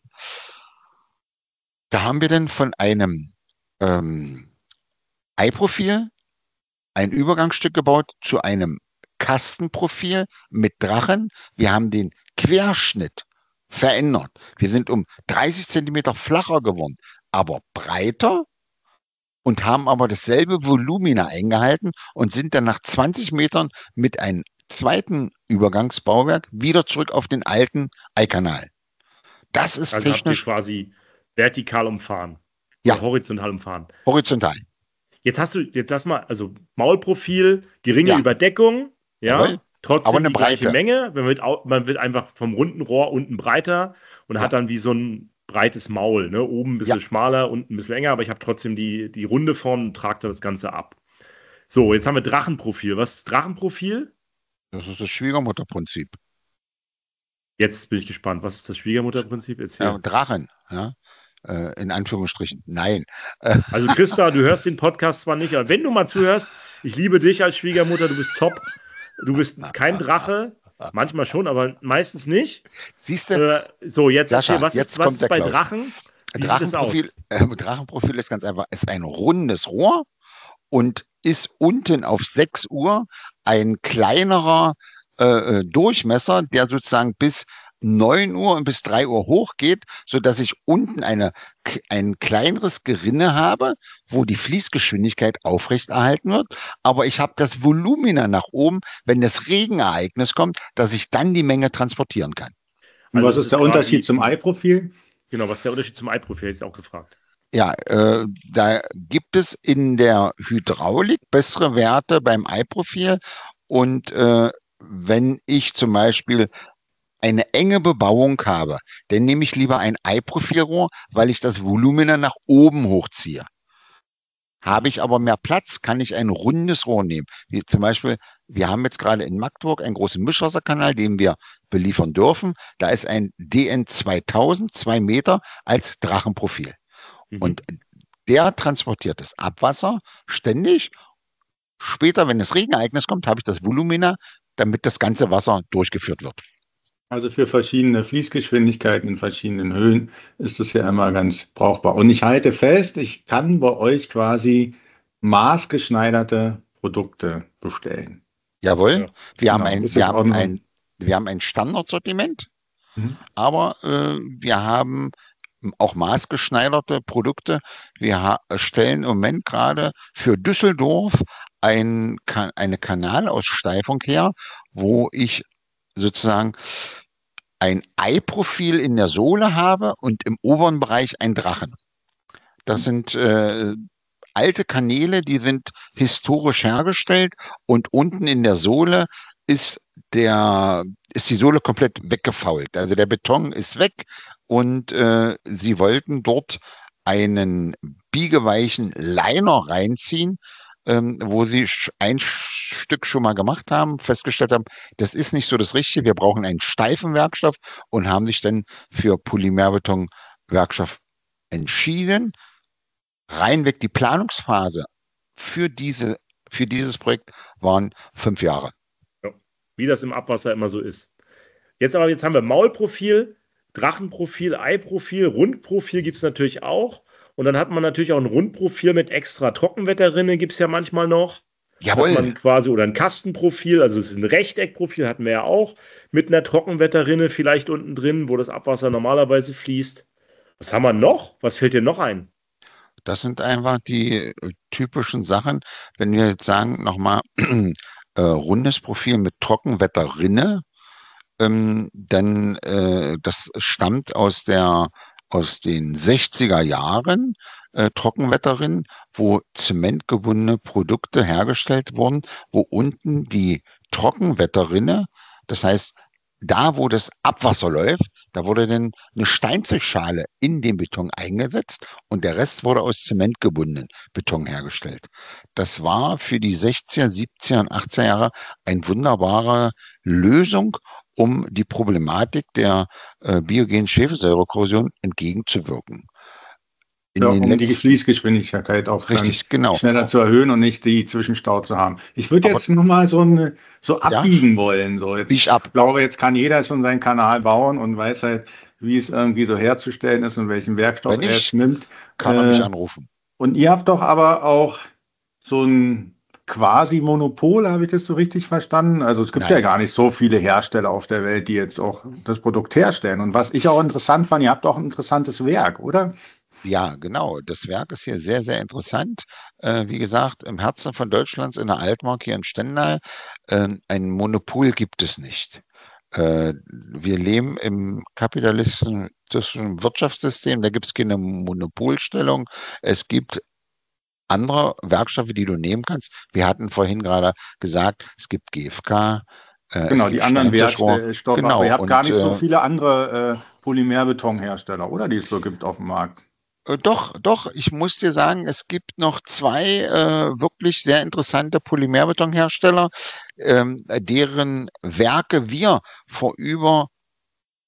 Da haben wir dann von einem ähm, Ei-Profil ein Übergangsstück gebaut zu einem Kastenprofil mit Drachen. Wir haben den Querschnitt verändert. Wir sind um dreißig Zentimeter flacher geworden, aber breiter und haben aber dasselbe Volumina eingehalten und sind dann nach zwanzig Metern mit einem zweiten Übergangsbauwerk wieder zurück auf den alten Eikanal. Das ist Also habt ihr technisch, quasi vertikal umfahren oder ja, horizontal umfahren. horizontal. Jetzt hast du, jetzt lass mal, also Maulprofil, geringe Ja, Überdeckung, jawohl. ja, Aber trotzdem eine die gleiche Breite. Menge. Man wird, au- man wird einfach vom runden Rohr unten breiter und Ja, hat dann wie so ein breites Maul, ne? Oben ein ja. bisschen schmaler, unten ein bisschen länger, aber ich habe trotzdem die, die runde Form und trage da das Ganze ab. So, jetzt haben wir Drachenprofil. Was ist Drachenprofil? Das ist das Schwiegermutterprinzip. Jetzt bin ich gespannt. Was ist das Schwiegermutterprinzip? Erzähl. Ja, Drachen, ja. Äh, in Anführungsstrichen. Nein. Also Christa, du hörst den Podcast zwar nicht, aber wenn du mal zuhörst, ich liebe dich als Schwiegermutter, du bist top. Du bist kein Drache, manchmal schon, aber meistens nicht. Siehst du? Äh, so, jetzt Sascha, erzähl, was jetzt ist, was kommt ist der bei Klaus. Drachen? Wie sieht das Drachenprofil, aus? äh, Drachenprofil ist ganz einfach, ist ein rundes Rohr und ist unten auf sechs Uhr ein kleinerer äh, äh, Durchmesser, der sozusagen bis neun Uhr und bis drei Uhr hochgeht, sodass ich unten eine, k- ein kleineres Gerinne habe, wo die Fließgeschwindigkeit aufrechterhalten wird. Aber ich habe das Volumina nach oben, wenn das Regenereignis kommt, dass ich dann die Menge transportieren kann. Und Also was das ist der quasi- Unterschied zum Ei-Profil? Genau, was ist der Unterschied zum Ei-Profil? Hätte ich auch gefragt. Ja, äh, da gibt es in der Hydraulik bessere Werte beim Ei-Profil. Und äh, wenn ich zum Beispiel eine enge Bebauung habe, dann nehme ich lieber ein Ei-Profilrohr, weil ich das Volumina nach oben hochziehe. Habe ich aber mehr Platz, kann ich ein rundes Rohr nehmen. Wie zum Beispiel, wir haben jetzt gerade in Magdeburg einen großen Mischwasserkanal, den wir beliefern dürfen. Da ist ein D N zweitausend, zwei Meter als Drachenprofil. Mhm. Und der transportiert das Abwasser ständig. Später, wenn das Regenereignis kommt, habe ich das Volumina, damit das ganze Wasser durchgeführt wird. Also für verschiedene Fließgeschwindigkeiten in verschiedenen Höhen ist das ja immer ganz brauchbar. Und ich halte fest, ich kann bei euch quasi maßgeschneiderte Produkte bestellen. Jawohl, Ja, wir haben genau. ein, Ist wir das auch haben noch- ein, wir haben ein Standardsortiment, Mhm. aber äh, wir haben auch maßgeschneiderte Produkte. Wir ha stellen im Moment gerade für Düsseldorf ein, Ka eine Kanalaussteifung her, wo ich sozusagen ein Ei-Profil in der Sohle habe und im oberen Bereich ein Drachen. Das sind äh, alte Kanäle, die sind historisch hergestellt und unten in der Sohle ist der, ist die Sohle komplett weggefault. Also der Beton ist weg und äh, sie wollten dort einen biegeweichen Liner reinziehen, ähm, wo sie sch- ein Stück schon mal gemacht haben, festgestellt haben, das ist nicht so das Richtige, wir brauchen einen steifen Werkstoff und haben sich dann für Polymerbeton-Werkstoff entschieden. Reinweg die Planungsphase für diese, für dieses Projekt waren fünf Jahre. Wie das im Abwasser immer so ist. Jetzt aber, jetzt haben wir Maulprofil, Drachenprofil, Eiprofil, Rundprofil gibt es natürlich auch. Und dann hat man natürlich auch ein Rundprofil mit extra Trockenwetterrinne, gibt es ja manchmal noch. Dass Jawohl, man quasi, oder ein Kastenprofil, also es ist ein Rechteckprofil, hatten wir ja auch, mit einer Trockenwetterrinne vielleicht unten drin, wo das Abwasser normalerweise fließt. Was haben wir noch? Was fällt dir noch ein? das sind einfach die äh, typischen Sachen. Wenn wir jetzt sagen, nochmal äh, rundes Profil mit Trockenwetterrinne, ähm, dann äh, das stammt aus der aus den sechziger Jahren, äh, Trockenwetterrinnen, wo zementgebundene Produkte hergestellt wurden, wo unten die Trockenwetterrinne, das heißt, da wo das Abwasser läuft, da wurde dann eine Steinzeugschale in den Beton eingesetzt und der Rest wurde aus zementgebundenen Beton hergestellt. Das war für die sechziger, siebziger und achtziger Jahre eine wunderbare Lösung, um die Problematik der äh, biogenen Schwefelsäurekorrosion entgegenzuwirken. In Ja, den um die letzten, Fließgeschwindigkeit auch dann richtig, genau. schneller zu erhöhen und nicht die Zwischenstau zu haben. Ich würde Aber- jetzt nochmal so, eine, so Ja? abbiegen wollen. So jetzt, Bieg ab. Ich glaube, jetzt kann jeder schon seinen Kanal bauen und weiß halt, wie es irgendwie so herzustellen ist und welchen Werkstoff Wenn er nicht, jetzt nimmt. Kann er mich Äh, anrufen. Und ihr habt doch aber auch so ein Quasi-Monopol, habe ich das so richtig verstanden? Also es gibt Nein. ja gar nicht so viele Hersteller auf der Welt, die jetzt auch das Produkt herstellen. Und was ich auch interessant fand, ihr habt auch ein interessantes Werk, oder? Ja, genau. Das Werk ist hier sehr, sehr interessant. Äh, wie gesagt, im Herzen von Deutschlands in der Altmark hier in Stendal. Ähm, ein Monopol gibt es nicht. Äh, wir leben im kapitalistischen Wirtschaftssystem, da gibt es keine Monopolstellung. Es gibt andere Werkstoffe, die du nehmen kannst. Wir hatten vorhin gerade gesagt, es gibt G F K. Äh, es Genau, gibt die anderen Steinzeug-Rohr. Werkstoffe. Genau, Aber ihr habt und, gar nicht so äh, viele andere äh, Polymerbetonhersteller, oder? Die es so gibt auf dem Markt. Äh, Doch, doch, ich muss dir sagen, es gibt noch zwei äh, wirklich sehr interessante Polymerbetonhersteller, ähm, deren Werke wir vor über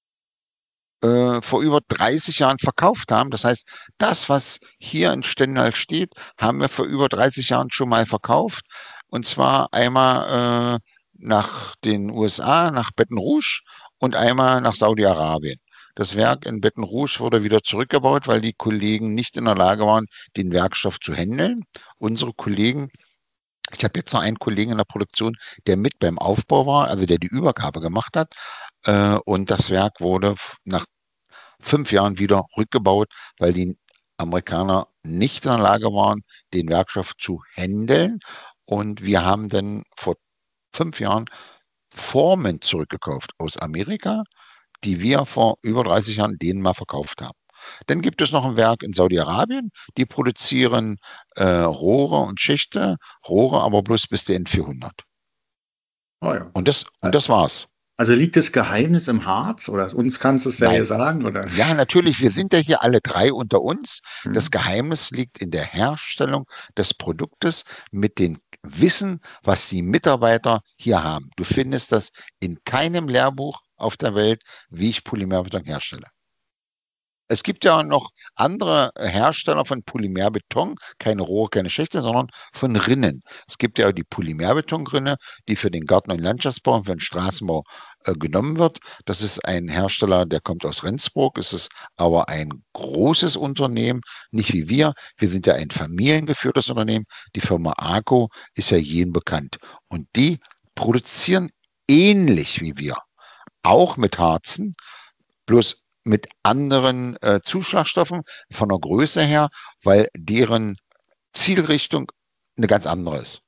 äh, vor über dreißig Jahren verkauft haben. Das heißt, das, was hier in Stendal steht, haben wir vor über dreißig Jahren schon mal verkauft. Und zwar einmal äh, nach den U S A, nach Baton Rouge und einmal nach Saudi-Arabien. Das Werk in Baton Rouge wurde wieder zurückgebaut, weil die Kollegen nicht in der Lage waren, den Werkstoff zu handeln. Unsere Kollegen, ich habe jetzt noch einen Kollegen in der Produktion, der mit beim Aufbau war, also der die Übergabe gemacht hat. Äh, und das Werk wurde nach fünf Jahren wieder rückgebaut, weil die Amerikaner nicht in der Lage waren, den Werkstoff zu handeln. Und wir haben dann vor fünf Jahren Formen zurückgekauft aus Amerika, die wir vor über dreißig Jahren denen mal verkauft haben. Dann gibt es noch ein Werk in Saudi-Arabien, die produzieren äh, Rohre und Schichte, Rohre aber bloß bis der N vierhundert. Oh ja. Und das, und das war's. Also liegt das Geheimnis im Harz? Oder uns kannst du es ja Nein. hier sagen? Oder? Ja, natürlich, wir sind ja hier alle drei unter uns. Hm. Das Geheimnis liegt in der Herstellung des Produktes mit dem Wissen, was die Mitarbeiter hier haben. Du findest das in keinem Lehrbuch auf der Welt, wie ich Polymerbeton herstelle. Es gibt ja noch andere Hersteller von Polymerbeton, keine Rohre, keine Schächte, sondern von Rinnen. Es gibt ja die Polymerbetonrinne, die für den Garten- und Landschaftsbau und für den Straßenbau äh, genommen wird. Das ist ein Hersteller, der kommt aus Rendsburg. Es ist aber ein großes Unternehmen, nicht wie wir. Wir sind ja ein familiengeführtes Unternehmen. Die Firma Arco ist ja jedem bekannt. Und die produzieren ähnlich wie wir, auch mit Harzen, bloß mit anderen äh, Zuschlagstoffen von der Größe her, weil deren Zielrichtung eine ganz andere ist.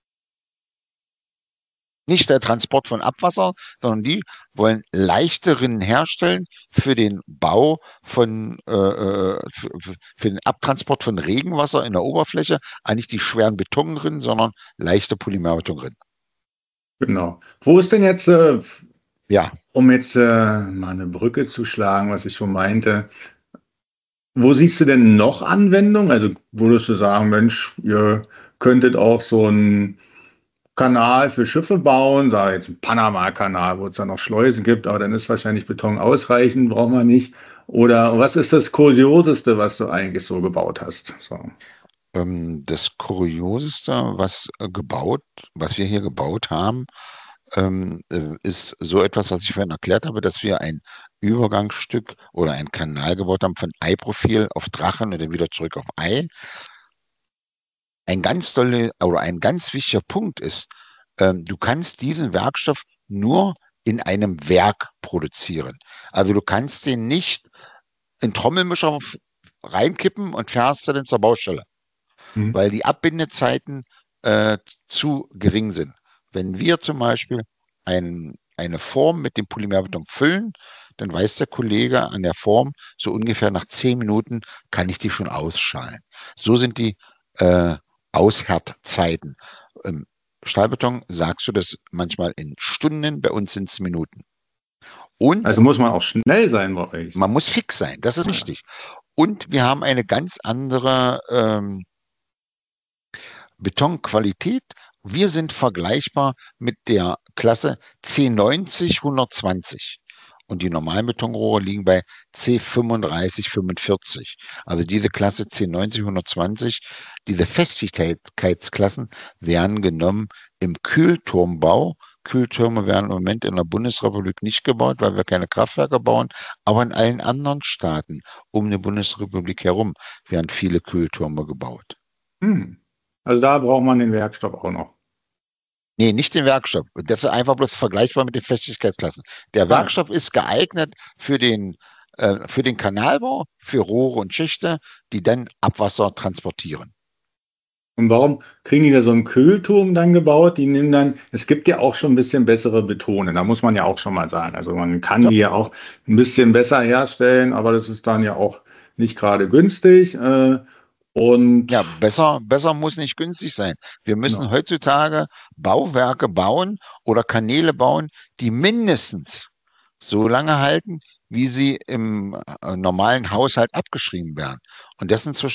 Nicht der Transport von Abwasser, sondern die wollen leichte Rinnen herstellen für den Bau von, äh, für, für den Abtransport von Regenwasser in der Oberfläche, eigentlich die schweren Betonrinnen, sondern leichte Polymerbetonrinnen. Genau. Wo ist denn jetzt, äh, Ja. um jetzt äh, mal eine Brücke zu schlagen, was ich schon meinte, wo siehst du denn noch Anwendung? Also würdest du sagen, Mensch, ihr könntet auch so einen Kanal für Schiffe bauen, da jetzt ein Panama-Kanal, wo es dann noch Schleusen gibt, aber dann ist wahrscheinlich Beton ausreichend, braucht man nicht. Oder was ist das Kurioseste, was du eigentlich so gebaut hast? So. Ähm, das Kurioseste, was äh, gebaut, was wir hier gebaut haben, ähm, äh, ist so etwas, was ich vorhin erklärt habe, dass wir ein Übergangsstück oder einen Kanal gebaut haben von Ei-Profil auf Drachen und dann wieder zurück auf Ei. Ein ganz tolle oder ein ganz wichtiger Punkt ist, ähm, du kannst diesen Werkstoff nur in einem Werk produzieren. Also du kannst den nicht in Trommelmischer f- reinkippen und fährst dann zur Baustelle, Mhm. weil die Abbindezeiten äh, zu gering sind. Wenn wir zum Beispiel ein, eine Form mit dem Polymerbeton füllen, dann weiß der Kollege an der Form, so ungefähr nach zehn Minuten kann ich die schon ausschalen. So sind die äh, Aushärtzeiten. Im Stahlbeton sagst du das manchmal in Stunden, bei uns sind es Minuten. Und Also muss man auch schnell sein bei euch. man muss fix sein, das ist Ja. wichtig. Und wir haben eine ganz andere ähm, Betonqualität. Wir sind vergleichbar mit der Klasse C neunzig hundertzwanzig. Und die normalen Betonrohre liegen bei C fünfunddreißig fünfundvierzig. Also diese Klasse C neunzig hundertzwanzig, diese Festigkeitsklassen werden genommen im Kühlturmbau. Kühltürme werden im Moment in der Bundesrepublik nicht gebaut, weil wir keine Kraftwerke bauen, aber in allen anderen Staaten um die Bundesrepublik herum werden viele Kühltürme gebaut. Hm. Also da braucht man den Werkstoff auch noch. Nee, nicht den Werkstoff. Das ist einfach bloß vergleichbar mit den Festigkeitsklassen. Der Werkstoff ist geeignet für den, äh, für den Kanalbau, für Rohre und Schichte, die dann Abwasser transportieren. Und warum kriegen die da so einen Kühlturm dann gebaut? Die nehmen dann, es gibt ja auch schon ein bisschen bessere Betone, da muss man ja auch schon mal sagen. Also man kann Ja. die ja auch ein bisschen besser herstellen, aber das ist dann ja auch nicht gerade günstig. Äh, und Ja, besser, besser muss nicht günstig sein. Wir müssen Genau. heutzutage Bauwerke bauen oder Kanäle bauen, die mindestens so lange halten, wie sie im äh, normalen Haushalt abgeschrieben werden. Und das sind zwischen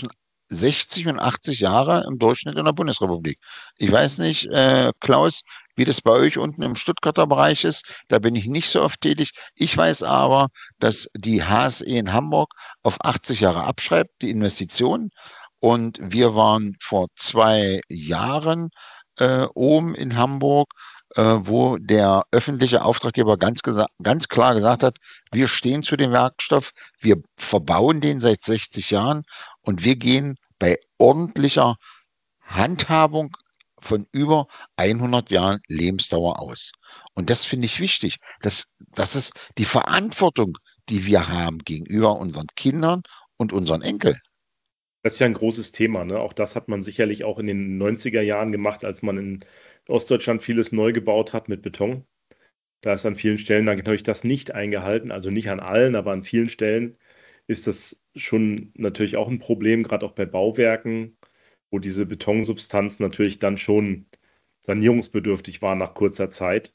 sechzig und achtzig Jahre im Durchschnitt in der Bundesrepublik. Ich weiß nicht, äh, Klaus, wie das bei euch unten im Stuttgarter Bereich ist. Da bin ich nicht so oft tätig. Ich weiß aber, dass die H S E in Hamburg auf achtzig Jahre abschreibt, die Investition. Und wir waren vor zwei Jahren äh, oben in Hamburg, äh, wo der öffentliche Auftraggeber ganz, ganz klar gesagt hat, wir stehen zu dem Werkstoff, wir verbauen den seit sechzig Jahren und wir gehen bei ordentlicher Handhabung von über hundert Jahren Lebensdauer aus. Und das finde ich wichtig. Das, das ist die Verantwortung, die wir haben gegenüber unseren Kindern und unseren Enkeln. Das ist ja ein großes Thema, ne? Auch das hat man sicherlich auch in den neunziger Jahren gemacht, als man in Ostdeutschland vieles neu gebaut hat mit Beton. Da ist an vielen Stellen dann natürlich das nicht eingehalten, also nicht an allen, aber an vielen Stellen ist das schon natürlich auch ein Problem, gerade auch bei Bauwerken, wo diese Betonsubstanz natürlich dann schon sanierungsbedürftig war nach kurzer Zeit.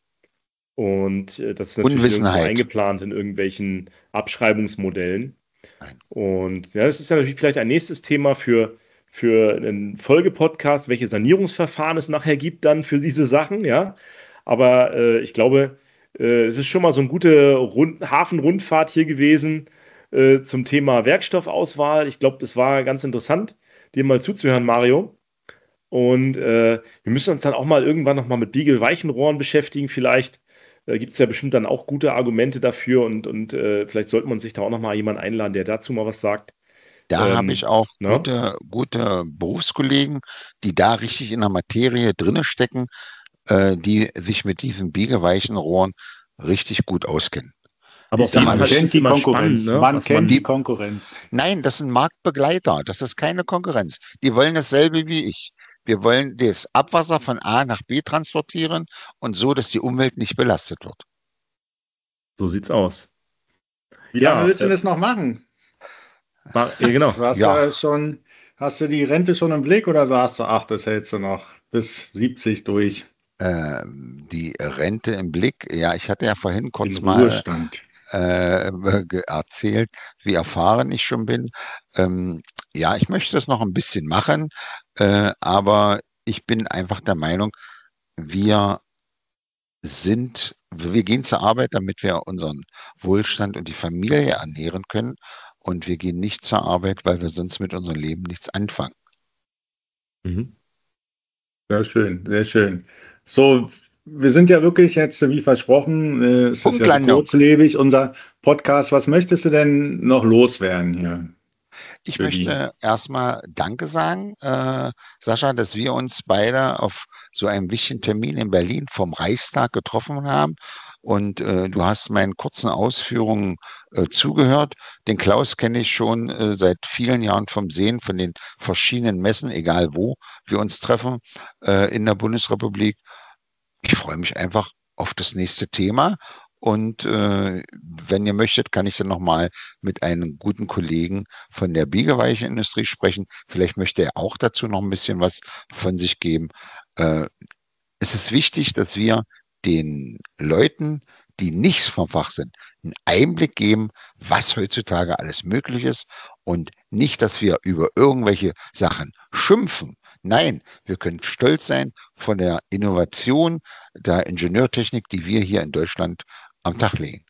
Und äh, das ist natürlich nirgendwo Unwissenheit. eingeplant in irgendwelchen Abschreibungsmodellen. Nein. Und ja, das ist ja natürlich vielleicht ein nächstes Thema für, für einen Folgepodcast, welche Sanierungsverfahren es nachher gibt dann für diese Sachen, ja. Aber äh, ich glaube, äh, es ist schon mal so eine gute Rund Hafenrundfahrt hier gewesen äh, zum Thema Werkstoffauswahl. Ich glaube, das war ganz interessant, dir mal zuzuhören, Mario. Und äh, wir müssen uns dann auch mal irgendwann nochmal mit Biegelweichenrohren beschäftigen. Vielleicht äh, gibt es ja bestimmt dann auch gute Argumente dafür und, und äh, vielleicht sollte man sich da auch nochmal jemanden einladen, der dazu mal was sagt. Da Ähm, habe ich auch ne? gute, gute Berufskollegen, die da richtig in der Materie drinne stecken, äh, die sich mit diesen biegeweichen Rohren richtig gut auskennen. Aber Ich auf sag jeden mal, Fall ist kennt es die immer Konkurrenz. spannend, ne? Man was kennt man, die Konkurrenz. Nein, das sind Marktbegleiter. Das ist keine Konkurrenz. Die wollen dasselbe wie ich. Wir wollen das Abwasser von A nach B transportieren und so, dass die Umwelt nicht belastet wird. so sieht's aus. Wie Ja, lange willst du äh, das noch machen? Ma- ja, genau. Du hast, Ja. ja schon, hast du die Rente schon im Blick oder sagst du, ach, das hältst du noch bis siebzig durch? Ähm, die Rente im Blick. Ja, ich hatte ja vorhin kurz Den mal Ruhestand. äh, ge- erzählt, wie erfahren ich schon bin. Ähm, ja, ich möchte das noch ein bisschen machen, äh, aber ich bin einfach der Meinung, wir sind, wir gehen zur Arbeit, damit wir unseren Wohlstand und die Familie ernähren können. Und wir gehen nicht zur Arbeit, weil wir sonst mit unserem Leben nichts anfangen. Mhm. Sehr schön, sehr schön. So, wir sind ja wirklich jetzt, wie versprochen, äh, es ist ja so Punktlandung. kurzlebig, unser Podcast. Was möchtest du denn noch loswerden hier? Ich Für die- möchte erstmal Danke sagen, äh, Sascha, dass wir uns beide auf so einem wichtigen Termin in Berlin vom Reichstag getroffen haben. Und äh, du hast meinen kurzen Ausführungen äh, zugehört. Den Klaus kenne ich schon äh, seit vielen Jahren vom Sehen, von den verschiedenen Messen, egal wo wir uns treffen äh, in der Bundesrepublik. Ich freue mich einfach auf das nächste Thema. Und äh, wenn ihr möchtet, kann ich dann nochmal mit einem guten Kollegen von der Biegeweichenindustrie sprechen. Vielleicht möchte er auch dazu noch ein bisschen was von sich geben. Äh, es ist wichtig, dass wir den Leuten, die nicht vom Fach sind, einen Einblick geben, was heutzutage alles möglich ist und nicht, dass wir über irgendwelche Sachen schimpfen. Nein, wir können stolz sein von der Innovation der Ingenieurtechnik, die wir hier in Deutschland am Tag legen.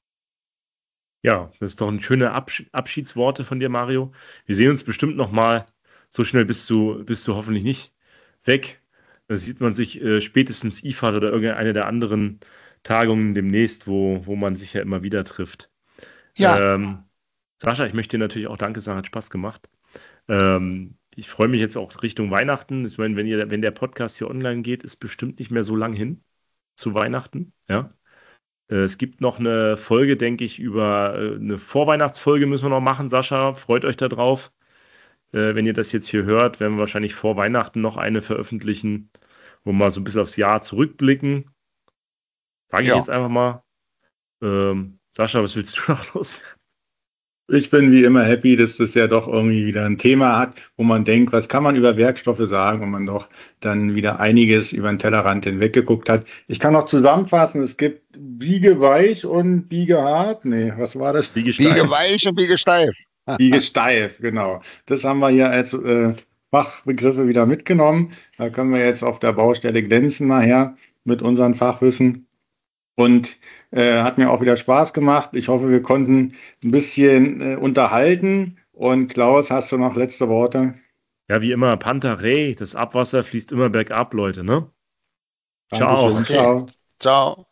Ja, das ist doch ein schöne Absch Abschiedsworte von dir, Mario. Wir sehen uns bestimmt noch mal. So schnell bist du, bist du hoffentlich nicht weg. Da sieht man sich äh, spätestens I F A D oder irgendeine der anderen Tagungen demnächst, wo, wo man sich ja immer wieder trifft. Ja, Ähm, Sascha, ich möchte dir natürlich auch Danke sagen, hat Spaß gemacht. Ähm, ich freue mich jetzt auch Richtung Weihnachten. Ich meine, wenn ihr, wenn der Podcast hier online geht, ist bestimmt nicht mehr so lang hin zu Weihnachten. Ja. Äh, Es gibt noch eine Folge, denke ich, über äh, eine Vorweihnachtsfolge müssen wir noch machen, Sascha. Freut euch da drauf. Äh, Wenn ihr das jetzt hier hört, werden wir wahrscheinlich vor Weihnachten noch eine veröffentlichen, wo wir mal so ein bisschen aufs Jahr zurückblicken. Sage ich Ja. jetzt einfach mal. Ähm, Sascha, was willst du noch loswerden? Ich bin wie immer happy, dass das ja doch irgendwie wieder ein Thema hat, wo man denkt, was kann man über Werkstoffe sagen, und man doch dann wieder einiges über den Tellerrand hinweggeguckt hat. Ich kann noch zusammenfassen, es gibt Biegeweich und Biegehart. Nee, was war das? Biegestein. Biege weich und biege steif. Die ist steif, genau. Das haben wir hier als äh, Fachbegriffe wieder mitgenommen. Da können wir jetzt auf der Baustelle glänzen nachher mit unserem Fachwissen. Und äh, hat mir auch wieder Spaß gemacht. Ich hoffe, wir konnten ein bisschen äh, unterhalten. Und Klaus, hast du noch letzte Worte? Ja, wie immer, Pantarei, das Abwasser fließt immer bergab, Leute, ne? Ciao. Dankeschön, Okay. ciao. Ciao.